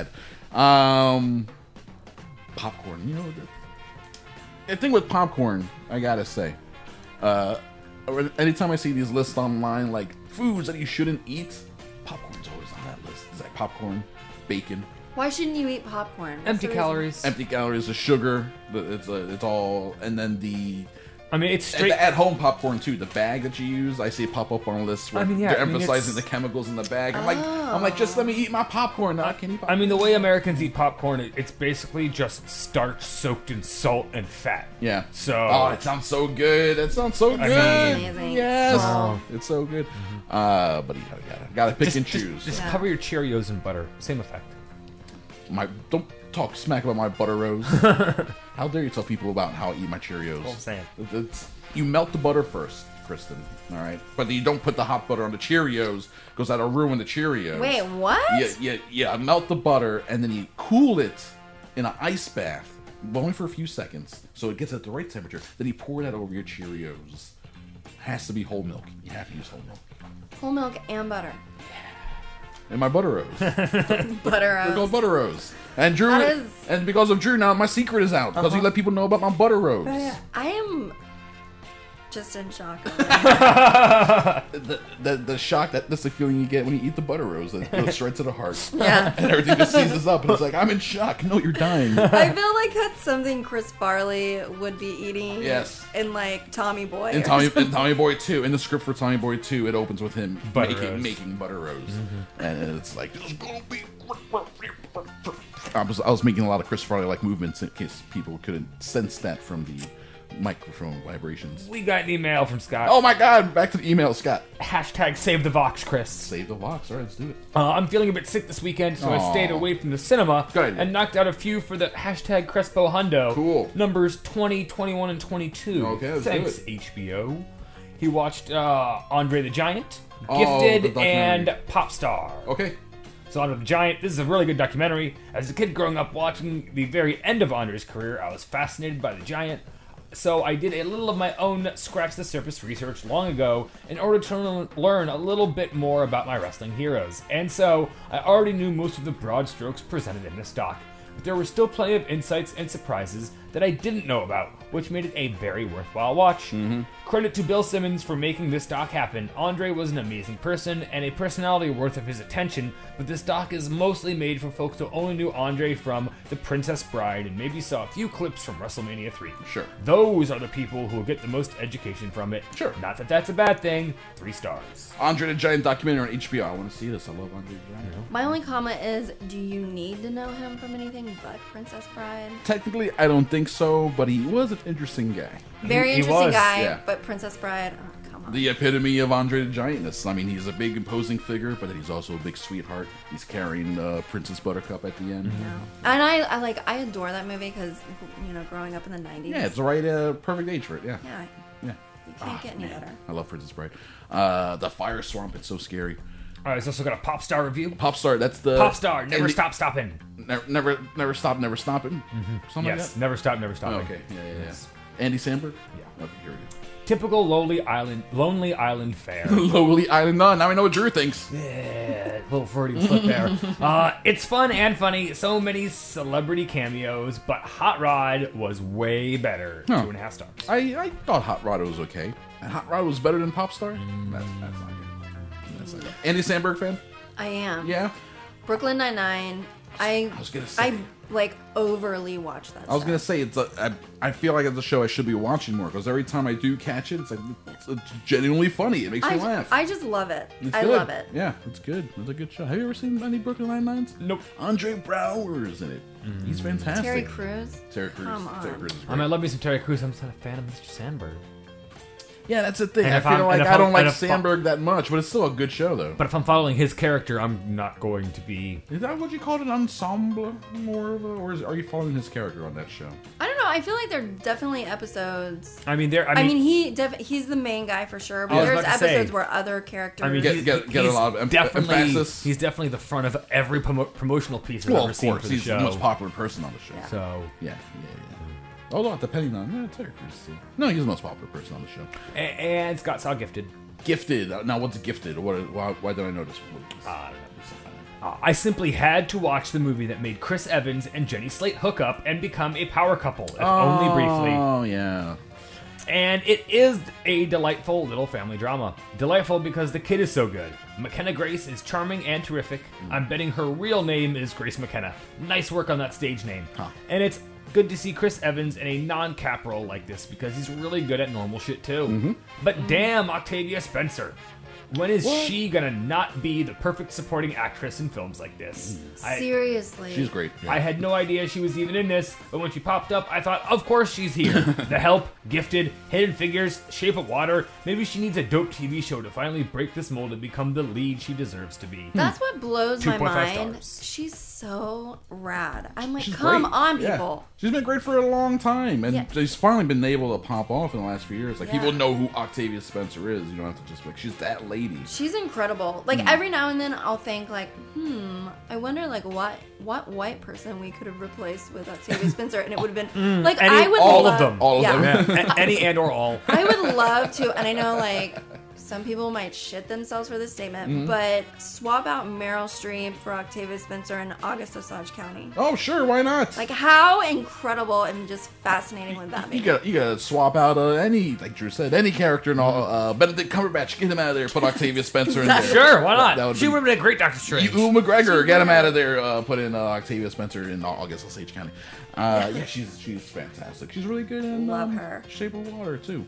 Popcorn, the thing with popcorn, I gotta say, anytime I see these lists online, like foods that you shouldn't eat, popcorn's always on that list. It's like popcorn, bacon. Why shouldn't you eat popcorn? What's Empty the reason? calories. Empty calories, the sugar, it's all, and then it's straight at-home popcorn too. The bag that you use, I see it pop up on lists where they're emphasizing the chemicals in the bag. I'm like, just let me eat my popcorn. I can eat popcorn. I mean, the way Americans eat popcorn, it's basically just starch soaked in salt and fat. Yeah. So. It sounds so good. It sounds so good. Amazing. Yes. Wow. It's so good. But you gotta pick and choose. Just cover your Cheerios in butter. Same effect. Don't talk smack about my butter rose. How dare you tell people about how I eat my Cheerios? Well, I'm saying. You melt the butter first, Kristen. All right, but you don't put the hot butter on the Cheerios because that'll ruin the Cheerios. Wait, what? Yeah. Melt the butter and then you cool it in an ice bath, but only for a few seconds, so it gets at the right temperature. Then you pour that over your Cheerios. Has to be whole milk. You have to use whole milk. Whole milk and butter. And my butter rose. Butter They're called rose. butter rose. And Drew, and because of Drew now, my secret is out because he let people know about my butter rose. I am just in shock. The shock, that's the feeling you get when you eat the butter rose. That goes straight to the heart. Yeah. And everything just seizes up, and it's like, I'm in shock. No, you're dying. I feel like that's something Chris Farley would be eating. Yes. In like Tommy Boy. In Tommy Boy 2, in the script for Tommy Boy 2, it opens with him making butter rose, and it's like, this is gonna be. I was making a lot of Chris Farley-like movements in case people couldn't sense that from the microphone vibrations. We got an email from Scott. Oh my god, back to the email, Scott. Hashtag save the Vox, Chris. Save the Vox, alright, let's do it. I'm feeling a bit sick this weekend, so I stayed away from the cinema and knocked out a few for the hashtag Crespo Hundo. Cool. Numbers 20, 21, and 22. Okay, let's Thanks, do it. HBO. He watched Andre the Giant, Oh, Gifted, the documentary. and Popstar. Okay. So Andre the Giant, this is a really good documentary. As a kid growing up watching the very end of Andre's career, I was fascinated by the Giant. So I did a little of my own scratch-the-surface research long ago in order to learn a little bit more about my wrestling heroes. And so I already knew most of the broad strokes presented in this doc. but there were still plenty of insights and surprises that I didn't know about, which made it a very worthwhile watch. Credit to Bill Simmons for making this doc happen. Andre was an amazing person and a personality worth of his attention, but this doc is mostly made for folks who only knew Andre from The Princess Bride and maybe saw a few clips from WrestleMania 3. Sure. Those are the people who will get the most education from it. Sure. Not that that's a bad thing. 3 stars. Andre the Giant documentary on HBO. I want to see this. I love Andre the Giant. My only comment is, do you need to know him from anything but Princess Bride? Technically, I don't think so, but he was an interesting guy. Very interesting guy, Yeah. but Princess Bride, oh, come on. The epitome of Andre the Giantness. I mean, he's a big, imposing figure, but he's also a big sweetheart. He's carrying Princess Buttercup at the end. And I adore that movie because, growing up in the 90s. Yeah, it's the right, perfect age for it. Yeah. Yeah. Yeah. You can't get any better. I love Princess Bride. The Fire Swamp. It's so scary. All right, it's also got a Pop Star review. Pop Star. That's the Pop Star. Never stop stopping. Never stop, never stopping. Something Yes, like that. never stop, never stopping. Oh, okay. Yeah. Andy Samberg. Yeah. Okay, here we go. Typical Lonely Island fare. Lonely Island. No, now we know what Drew thinks. Yeah, little Freudian slip there. It's fun and funny. So many celebrity cameos, but Hot Rod was way better. Huh. 2.5 stars. I thought Hot Rod was okay. And Hot Rod was better than Pop Star? That's not good. That's not good. Andy Samberg fan? I am. Yeah? Brooklyn Nine-Nine. I was gonna say. I overly watch that I was stuff. gonna say I feel like it's a show I should be watching more because every time I do catch it, it's genuinely funny. It makes me laugh. I just love it. It's I good. love it. Yeah, it's good. It's a good show. Have you ever seen any Brooklyn Nine-Nines? Nope. Andre Brower's in it. He's fantastic. Terry Crews. Terry Crews. Come on. Terry Crews is I great. mean, I love me some Terry Crews. I'm just not a fan of Mr. Sandberg. Yeah, that's the thing. And I if feel I'm- like and if I don't I'm- like and if- Sandberg that much, but it's still a good show, though. But if I'm following his character, I'm not going to be. Is that what you call it, an ensemble more of a, or are you following his character on that show? I don't know. I feel like there are definitely episodes. I mean, he's the main guy for sure, but I was there's about to say, episodes where other characters. I mean, Get a lot of emphasis. He's definitely the front of every promotional piece I've Well, ever of seen course, for the he's show. the most popular person on the show. Yeah. So yeah. Although depending on Terry Crews, too. No, he's the most popular person on the show. And Scott saw Gifted. Gifted. Now, what's Gifted? Why did I know this? I don't know. I simply had to watch the movie that made Chris Evans and Jenny Slate hook up and become a power couple, if only briefly. Oh, yeah. And it is a delightful little family drama. Delightful because the kid is so good. McKenna Grace is charming and terrific. I'm betting her real name is Grace McKenna. Nice work on that stage name. And it's good to see Chris Evans in a non-cap role like this because he's really good at normal shit too. But damn Octavia Spencer. When is she gonna not be the perfect supporting actress in films like this? Seriously. She's great. Yeah. I had no idea she was even in this, but when she popped up, I thought, of course she's here. The Help, Gifted, Hidden Figures, Shape of Water. Maybe she needs a dope TV show to finally break this mold and become the lead she deserves to be. That's what blows my 2.5 mind. stars. She's so rad. I'm like, She's come great. on, Yeah. people. She's been great for a long time, and Yeah. she's finally been able to pop off in the last few years. Like, Yeah. people know who Octavia Spencer is. You don't have to just like, she's that lady. She's incredible. Like every now and then I'll think like, I wonder like what white person we could have replaced with Octavia Spencer, and it would have been like I would all love, of them. All of yeah. them. Any and or all. I would love to, and I know like some people might shit themselves for this statement, but swap out Meryl Streep for Octavia Spencer in August Osage County. Oh, sure, why not? Like how incredible and just fascinating would that be? You gotta swap out any, like Drew said, any character and all. Benedict Cumberbatch, get him out of there. Put Octavia Spencer in there. Sure, why not? That would She be- would have been a great Doctor Strange. Ewan McGregor, get him out of there. Put in Octavia Spencer in August Osage County. Yeah, she's fantastic. She's really good in Love her. Shape of Water too.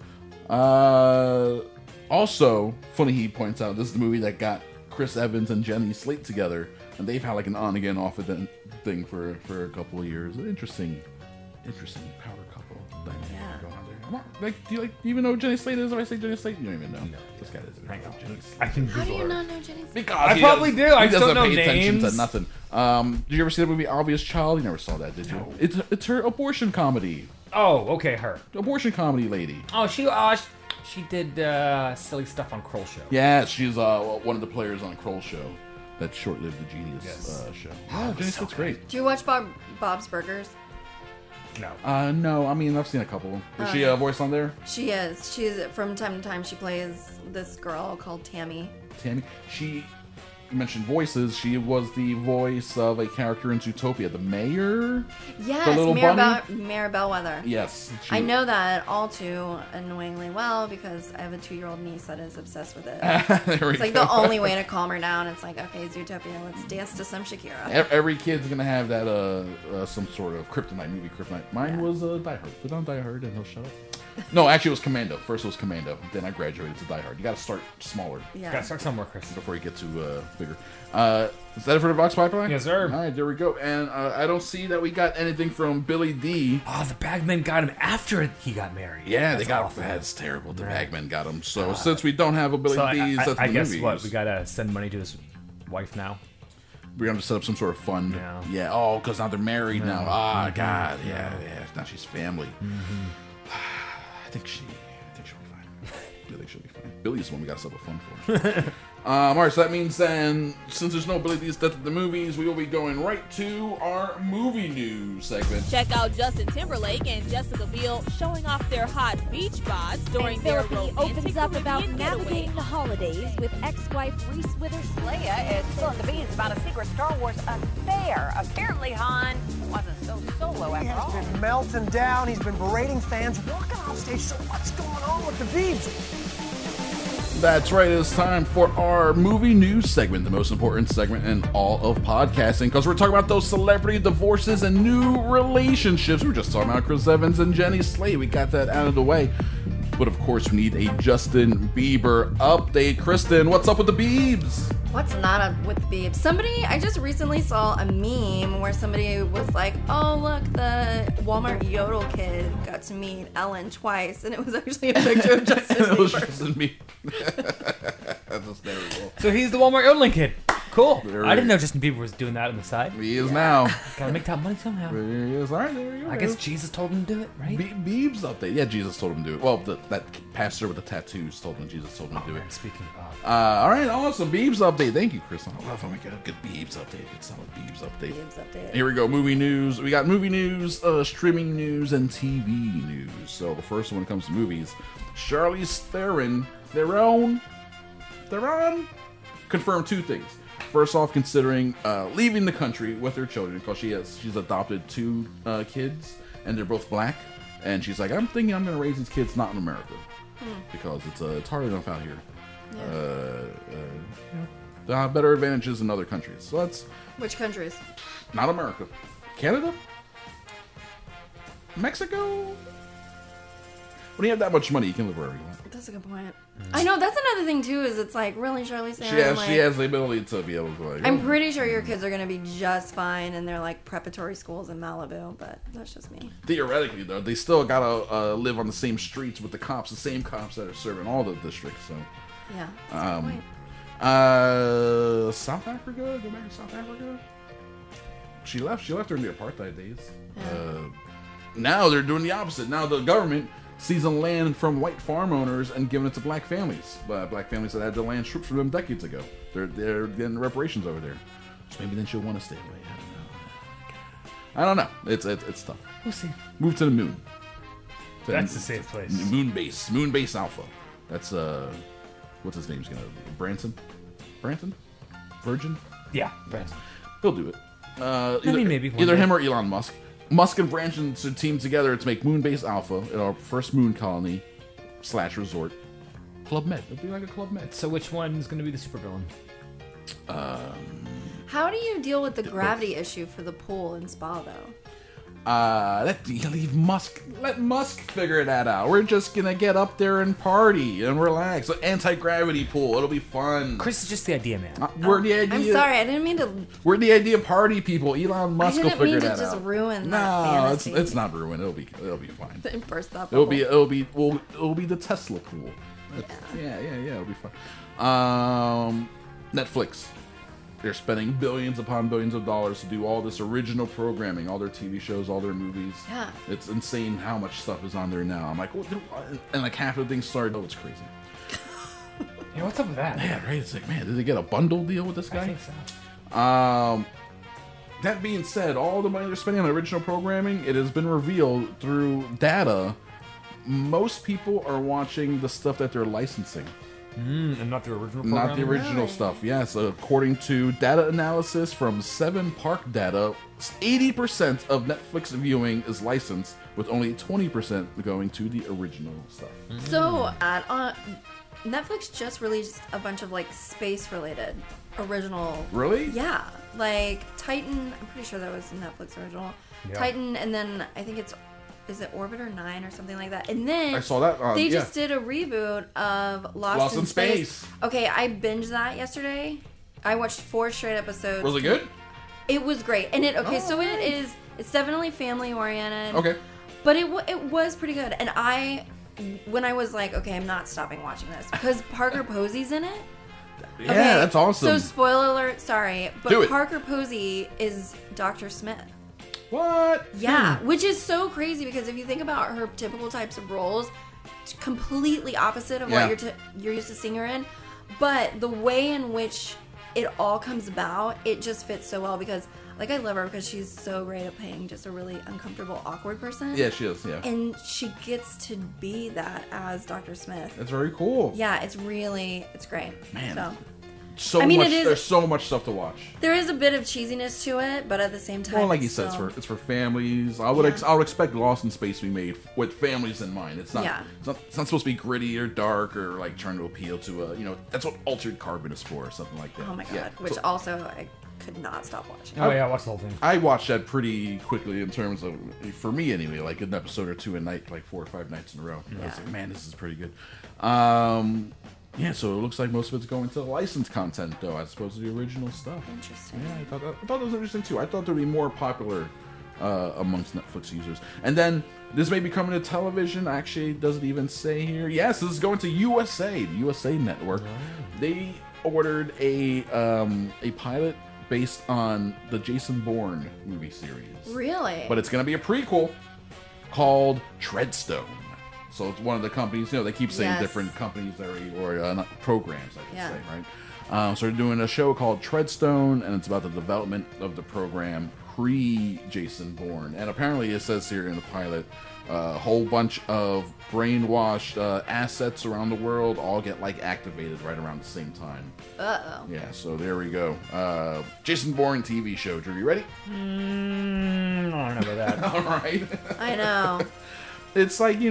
Also, funny he points out this is the movie that got Chris Evans and Jenny Slate together, and they've had like an on again off again thing for a couple of years. Interesting power couple thing going on there. Like, do you even know who Jenny Slate is? If I say Jenny Slate, you don't even know. No, this guy doesn't. Hang on. Jenny Slate. I can How do Google you her. not know Jenny Slate? Because I he probably do. I he just don't doesn't know pay attention names. to nothing. Did you ever see the movie Obvious Child? You never saw that, did you? It's her abortion comedy. Oh, okay, her. Abortion comedy lady. Oh, she did silly stuff on Kroll Show. Yeah, she's one of the players on Kroll Show. That short-lived The Genius show. Yeah, Jenny Slate's great. Do you watch Bob's Burgers? No. No, I mean, I've seen a couple. Is she yeah. a voice on there? She is. She's from time to time she plays this girl called Tammy. Tammy? you mentioned voices. She was the voice of a character in Zootopia, the mayor. Yes, the little bunny. Mayor Bellwether. Yes, I know that all too annoyingly well because I have a 2-year-old niece that is obsessed with it. It's like the only way to calm her down. It's like, okay, Zootopia, let's dance to some Shakira. Every kid's gonna have that some sort of kryptonite movie. Kryptonite. Mine was Die Hard. Put on Die Hard and he'll shut up. No, actually, it was Commando. First, it was Commando. Then I graduated to Die Hard. You got to start smaller. Yeah. Got to start somewhere, Chris. Before you get to bigger. Is that it for the Vox Pipeline? Yes, sir. All right, there we go. And I don't see that we got anything from Billy D. Oh, the Bagmen got him after he got married. Yeah, That's they got awful. That's terrible. The Bagmen got him. So since we don't have a Billy D, I guess what we gotta send money to his wife now. We're gonna set up some sort of fund. Yeah. Oh, because now they're married now. Ah, God. Yeah. Now she's family. I think she'll be fine. Billy should be fine. Billy's the one we got to set up a fund for. All right, so that means then, since there's no Billy D's Death at the Movies, we will be going right to our movie news segment. Check out Justin Timberlake and Jessica Biel showing off their hot beach bods during their Philippi romantic opens up about Caribbean navigating getaway. the holidays with ex-wife Reese Witherspoon. Leia is spilling the beans about a secret Star Wars affair. Apparently, Han wasn't so solo He after all. has been melting down. He's been berating fans, walking off stage. So what's going on with the Biebs? That's right, it's time for our movie news segment, the most important segment in all of podcasting, because we're talking about those celebrity divorces and new relationships. We were just talking about Chris Evans and Jenny Slate. We got that out of the way. But of course, we need a Justin Bieber update. Kristen, what's up with the Biebs? What's not up with the Biebs? I just recently saw a meme where somebody was like, oh, look, the Walmart Yodel kid got to meet Ellen twice, and it was actually a picture of Justin Bieber. It was Justin Bieber. That's hysterical. So he's the Walmart yodeling kid. Cool. There I didn't he know is. Justin Bieber was doing that on the side. He is now. Gotta make that money somehow. There he is. All right, there you go. I guess Jesus told him to do it, right? Biebs update. Yeah, Jesus told him to do it. Well, that pastor with the tattoos told him Jesus told him to do it. Speaking of. All right, awesome. Biebs update. Thank you, Chris. I love when we get a good Biebs update. Good solid Biebs update. Here we go. Movie news. We got movie news, streaming news, and TV news. So the first one comes to movies. Charlize Theron confirmed two things. First off, considering leaving the country with her children because she's adopted 2 kids and they're both black, and she's like, I'm thinking I'm going to raise these kids not in America because it's hard enough out here. They have better advantages in other countries. So that's Which countries? not America, Canada, Mexico. When you have that much money, you can live wherever you want. That's a good point. I know, that's another thing, too, is it's like, really, Charlize Theron? She has the ability to be able to like. I'm pretty sure your kids are going to be just fine in their, like, preparatory schools in Malibu, but that's just me. Theoretically, though, they still gotta live on the same streets with the cops, the same cops that are serving all the districts. So, Yeah, that's a good point. South Africa. Go back to South Africa. She left during the apartheid days. Now they're doing the opposite. Now the government seizing land from white farm owners and giving it to black families. Black families that had the land stripped from them decades ago. They're getting reparations over there. So maybe then she'll want to stay away. I don't know. It's tough. We'll see. Move to the moon. That's the safe place. Moon base Alpha. That's what's his name's gonna Branson? Virgin? Yeah, Branson. He'll do it. Maybe one either day. him or Elon Musk. Musk and Branson should team together to make Moonbase Alpha our first moon colony / resort. Club Med. It'll be like a Club Med. So which one's going to be the supervillain? How do you deal with the gravity issue for the pool and spa, though? Let Musk figure that out. We're just gonna get up there and party and relax. So anti-gravity pool. It'll be fun. Chris is just the idea man. We're the idea. I'm sorry, I didn't mean to. We're the idea party people. Elon Musk will figure that out. I didn't mean to just ruin No, that fantasy. it's not ruined. It'll be fine. Didn't burst that It'll bubble. be the Tesla pool. Yeah. It'll be fun. Netflix. They're spending billions upon billions of dollars to do all this original programming, all their TV shows, all their movies. Yeah. It's insane how much stuff is on there now. I'm like, what? And like half of the things started. Oh, it's crazy. Yeah, what's up with that? Yeah, right. It's like, man, did they get a bundle deal with this guy? I think so. That being said, all the money they're spending on original programming, it has been revealed through data. Most people are watching the stuff that they're licensing. And not the original program? Not the original stuff, yes. According to data analysis from 7 Park Data, 80% of Netflix viewing is licensed, with only 20% going to the original stuff. So, Netflix just released a bunch of like space-related original. Really? Yeah, like Titan. I'm pretty sure that was a Netflix original. Yeah. Titan, and then I think is it Orbiter 9 or something like that? And then I saw that. They just did a reboot of Lost in Space. Okay, I binged that yesterday. I watched 4 straight episodes. Was it good? It was great, and it's definitely family oriented. Okay. But it was pretty good, and when I was like, okay, I'm not stopping watching this because Parker Posey's in it. Yeah, that's awesome. So spoiler alert, sorry, Do but it. Parker Posey is Dr. Smith. What? Yeah, which is so crazy because if you think about her typical types of roles, it's completely opposite of what you're used to seeing her in. But the way in which it all comes about, it just fits so well because, like, I love her because she's so great at playing just a really uncomfortable, awkward person. Yeah, she is, yeah. And she gets to be that as Dr. Smith. That's very cool. Yeah, it's great. Man. I mean, much, there's so much stuff to watch. There is a bit of cheesiness to it, but at the same time, Well, like you said, it's for families. I would expect Lost in Space to be made with families in mind. It's not it's not supposed to be gritty or dark or like trying to appeal to that's what Altered Carbon is for, or something like that. Oh my god! Yeah. Which also I could not stop watching. Oh yeah, I watched the whole thing. I watched that pretty quickly in terms of, for me anyway, like an episode or two a night, like 4 or 5 nights in a row. I was like, man, this is pretty good. Yeah, so it looks like most of it's going to licensed content, though, as opposed to the original stuff. Interesting. Yeah, I thought that was interesting, too. I thought it would be more popular amongst Netflix users. And then, this may be coming to television. Actually, it doesn't even say here. Yes, this is going to USA, the USA Network. They ordered a pilot based on the Jason Bourne movie series. Really? But it's going to be a prequel called Treadstone. So it's one of the companies, they keep saying different companies or not programs, I can say, right? So they're doing a show called Treadstone, and it's about the development of the program pre-Jason Bourne. And apparently it says here in the pilot, a whole bunch of brainwashed assets around the world all get activated right around the same time. Uh-oh. Yeah, so there we go. Jason Bourne TV show. Drew, you ready? I don't know about that. All right. I know. It's like,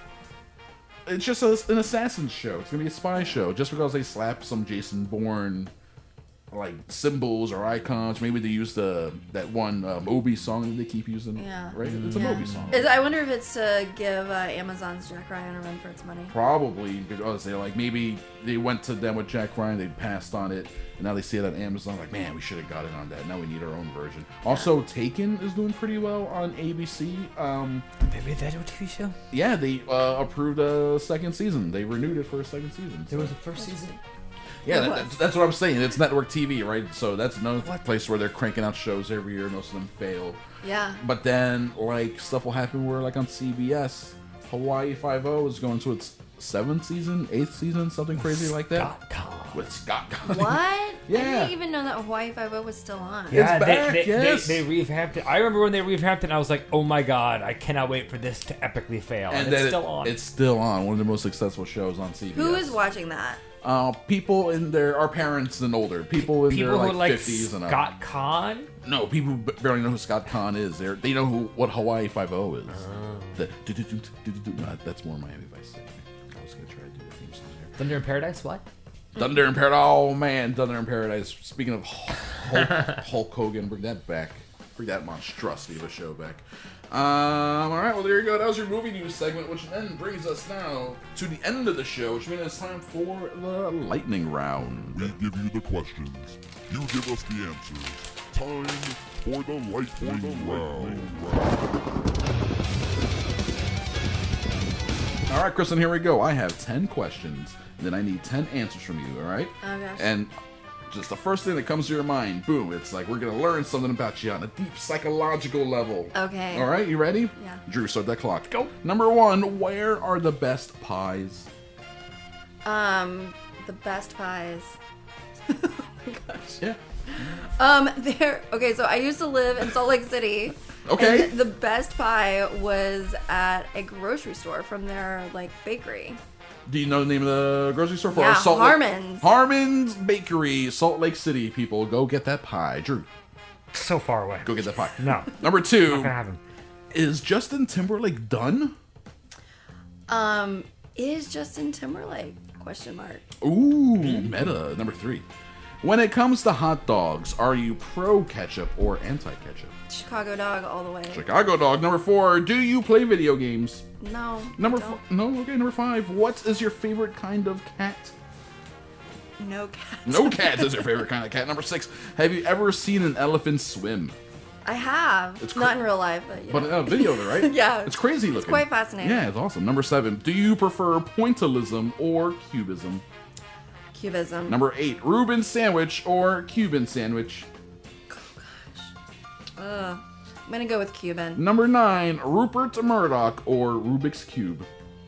it's just an assassin's show. It's gonna be a spy show. Just because they slap some Jason Bourne symbols or icons, maybe they use that one Moby song that they keep using. Yeah, right. It's a Moby song. I wonder if it's to give Amazon's Jack Ryan a run for its money. Probably because maybe they went to them with Jack Ryan, they passed on it, and now they see it on Amazon. Like, man, we should have got it on that. Now we need our own version. Also, Taken is doing pretty well on ABC. They made that a TV show? Yeah, they approved a second season. They renewed it for a second season. There was a first season. Yeah, that's what I'm saying. It's network TV, right? So that's another place where they're cranking out shows every year. Most of them fail. Yeah. But then, stuff will happen where, on CBS, Hawaii Five-0 is going to its 7th season, 8th season, something crazy like that. With Scott Conn. What? Yeah. I didn't even know that Hawaii Five-0 was still on. Yeah, It's back, they revamped it. I remember when they revamped it, and I was like, oh my god, I cannot wait for this to epically fail. And it's still on. It's still on. One of the most successable shows on CBS. Who is watching that? People in our parents and older. People in their who 50s and up. Scott Conn? No, people who barely know who Scott Conn is. They know what Hawaii Five-0 is. That's more Miami Vice. I was gonna try to do the theme song here. Thunder in Paradise? What? Thunder in Paradise. Oh man, Thunder in Paradise. Speaking of Hulk Hogan, bring that back. Bring that monstrosity of a show back. All right, well, there you go. That was your movie news segment, which then brings us now to the end of the show, which means it's time for the lightning round. We give you the questions. You give us the answers. Time for the lightning round. All right, Kristen, here we go. I have 10 questions, and then I need 10 answers from you, all right? Oh, gosh. And just the first thing that comes to your mind, boom, it's like we're going to learn something about you on a deep psychological level. Okay. All right, you ready? Yeah. Drew, start that clock. Go. Number 1, where are the best pies? The best pies. Oh my gosh. Yeah. Okay, so I used to live in Salt Lake City. Okay. And the best pie was at a grocery store from their bakery. Do you know the name of the grocery store for Yeah, Salt Harmon's. Lake? Harmon's Bakery, Salt Lake City. People, go get that pie. Drew, So far away. go get that pie. No. Number 2. Not gonna happen. Is Justin Timberlake done? Is Justin Timberlake? Question mark. Ooh, meta. Number 3. When it comes to hot dogs, are you pro ketchup or anti ketchup? Chicago dog all the way. Chicago dog. Number 4. Do you play video games? No. Number 5. What is your favorite kind of cat? No cats. No cats is your favorite kind of cat. Number 6. Have you ever seen an elephant swim? I have. It's Not in real life, but But in a video, right? Yeah. It's crazy looking. It's quite fascinating. Yeah, it's awesome. Number 7. Do you prefer pointillism or cubism? Cubism. Number 8. Reuben sandwich or Cuban sandwich? I'm gonna go with Cuban. Number 9. Rupert Murdoch or Rubik's Cube?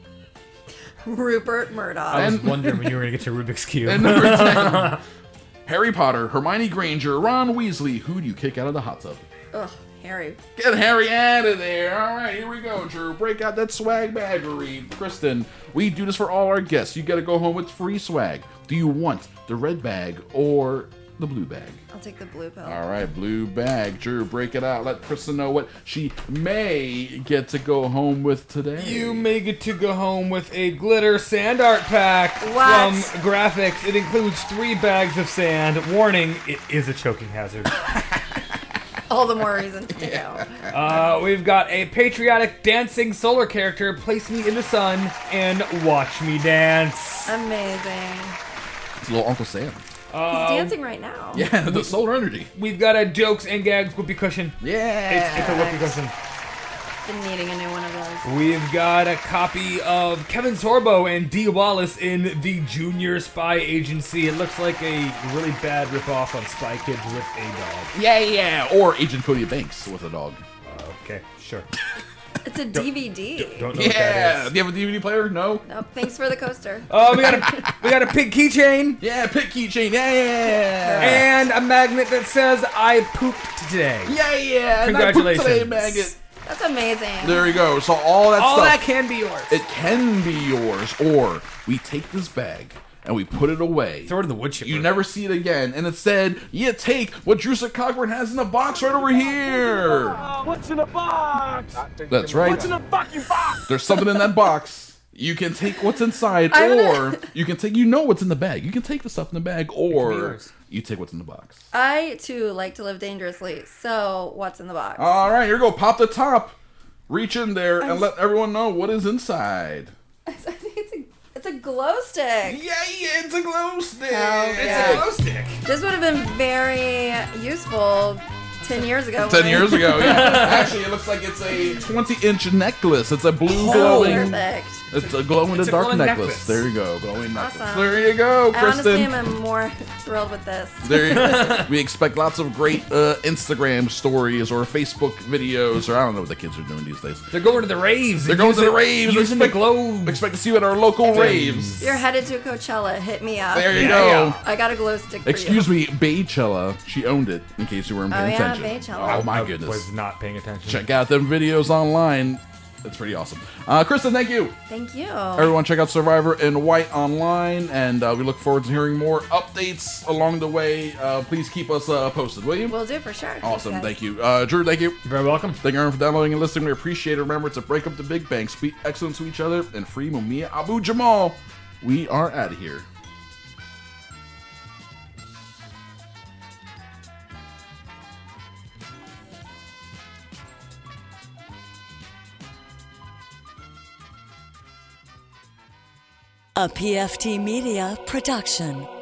Rupert Murdoch. I was wondering when you were going to get to Rubik's Cube. And number 10. Harry Potter, Hermione Granger, Ron Weasley. Who do you kick out of the hot tub? Ugh, Harry. Get Harry out of there. All right, here we go, Drew. Break out that swag baggery. Kristen, we do this for all our guests. You got to go home with free swag. Do you want the red bag or the blue bag? I'll take the blue pill. All right, blue bag. Drew, break it out. Let Kristen know what she may get to go home with today. You may get to go home with a glitter sand art pack What? from Graphics. It includes 3 bags of sand. Warning, it is a choking hazard. All the more reason to go. We've got a patriotic dancing solar character, Place Me in the Sun, and Watch Me Dance. Amazing. It's a little Uncle Sam. He's dancing right now. Yeah, the solar energy. We've got a Jokes and Gags whoopee cushion. Yeah. It's a whoopee cushion. Been needing a new one of those. We've got a copy of Kevin Sorbo and Dee Wallace in The Junior Spy Agency. It looks like a really bad ripoff on Spy Kids with a dog. Yeah. Or Agent Cody Banks with a dog. Okay, sure. It's a DVD. Don't know what that is. Do you have a DVD player? No. Nope. Thanks for the coaster. Oh, we got a pig keychain. Yeah, pig keychain. Yeah. And a magnet that says I pooped today. Yeah. Congratulations. Today, maggot. That's amazing. There you go. So all that All stuff. that can be yours. It can be yours, or we take this bag and we put it away. Throw it in the wood chipper. You never see it again. And it said, you take what Drusa Cogburn has in the box right over here. What's in the box? That's right. What's in the fucking box? There's something in that box. You can take what's inside, or you can take, what's in the bag. You can take the stuff in the bag, or you take what's in the box. I, too, like to live dangerously. So, what's in the box? All right, here we go. Pop the top. Reach in there and let everyone know what is inside. I think it's a glow stick. Yeah, it's a glow stick. It's a glow stick. This would have been very useful 10 years ago. 10 years ago, yeah. Actually, it looks like it's a 20-inch necklace. It's a blue glowing. Perfect. It's a glow-in-the-dark glowing necklace. necklace. There you go, glowing necklace. Awesome. There you go, I honestly Kristen. am more thrilled with this. We expect lots of great Instagram stories or Facebook videos, or I don't know what the kids are doing these days. They're going to the raves. They're going to the raves. Using the glow. Expect to see you at our local raves. If you're headed to Coachella, hit me up. There you go. I got a glow stick for Excuse you. me, Baychella. She owned it, in case you weren't paying attention. Baychella. Oh, my I goodness. was not paying attention. Check out them videos online. It's pretty awesome. Kristen, thank you. Thank you. Everyone, check out Survivor in White online, and we look forward to hearing more updates along the way. Please keep us posted, will you? Will do for sure. Awesome. Thanks, Thank you. Drew, thank you. You're very welcome. Thank you everyone for downloading and listening. We appreciate it. Remember to break up the Big Bang, speak excellence to each other, and free Mumia Abu Jamal. We are out of here. A PFT Media production.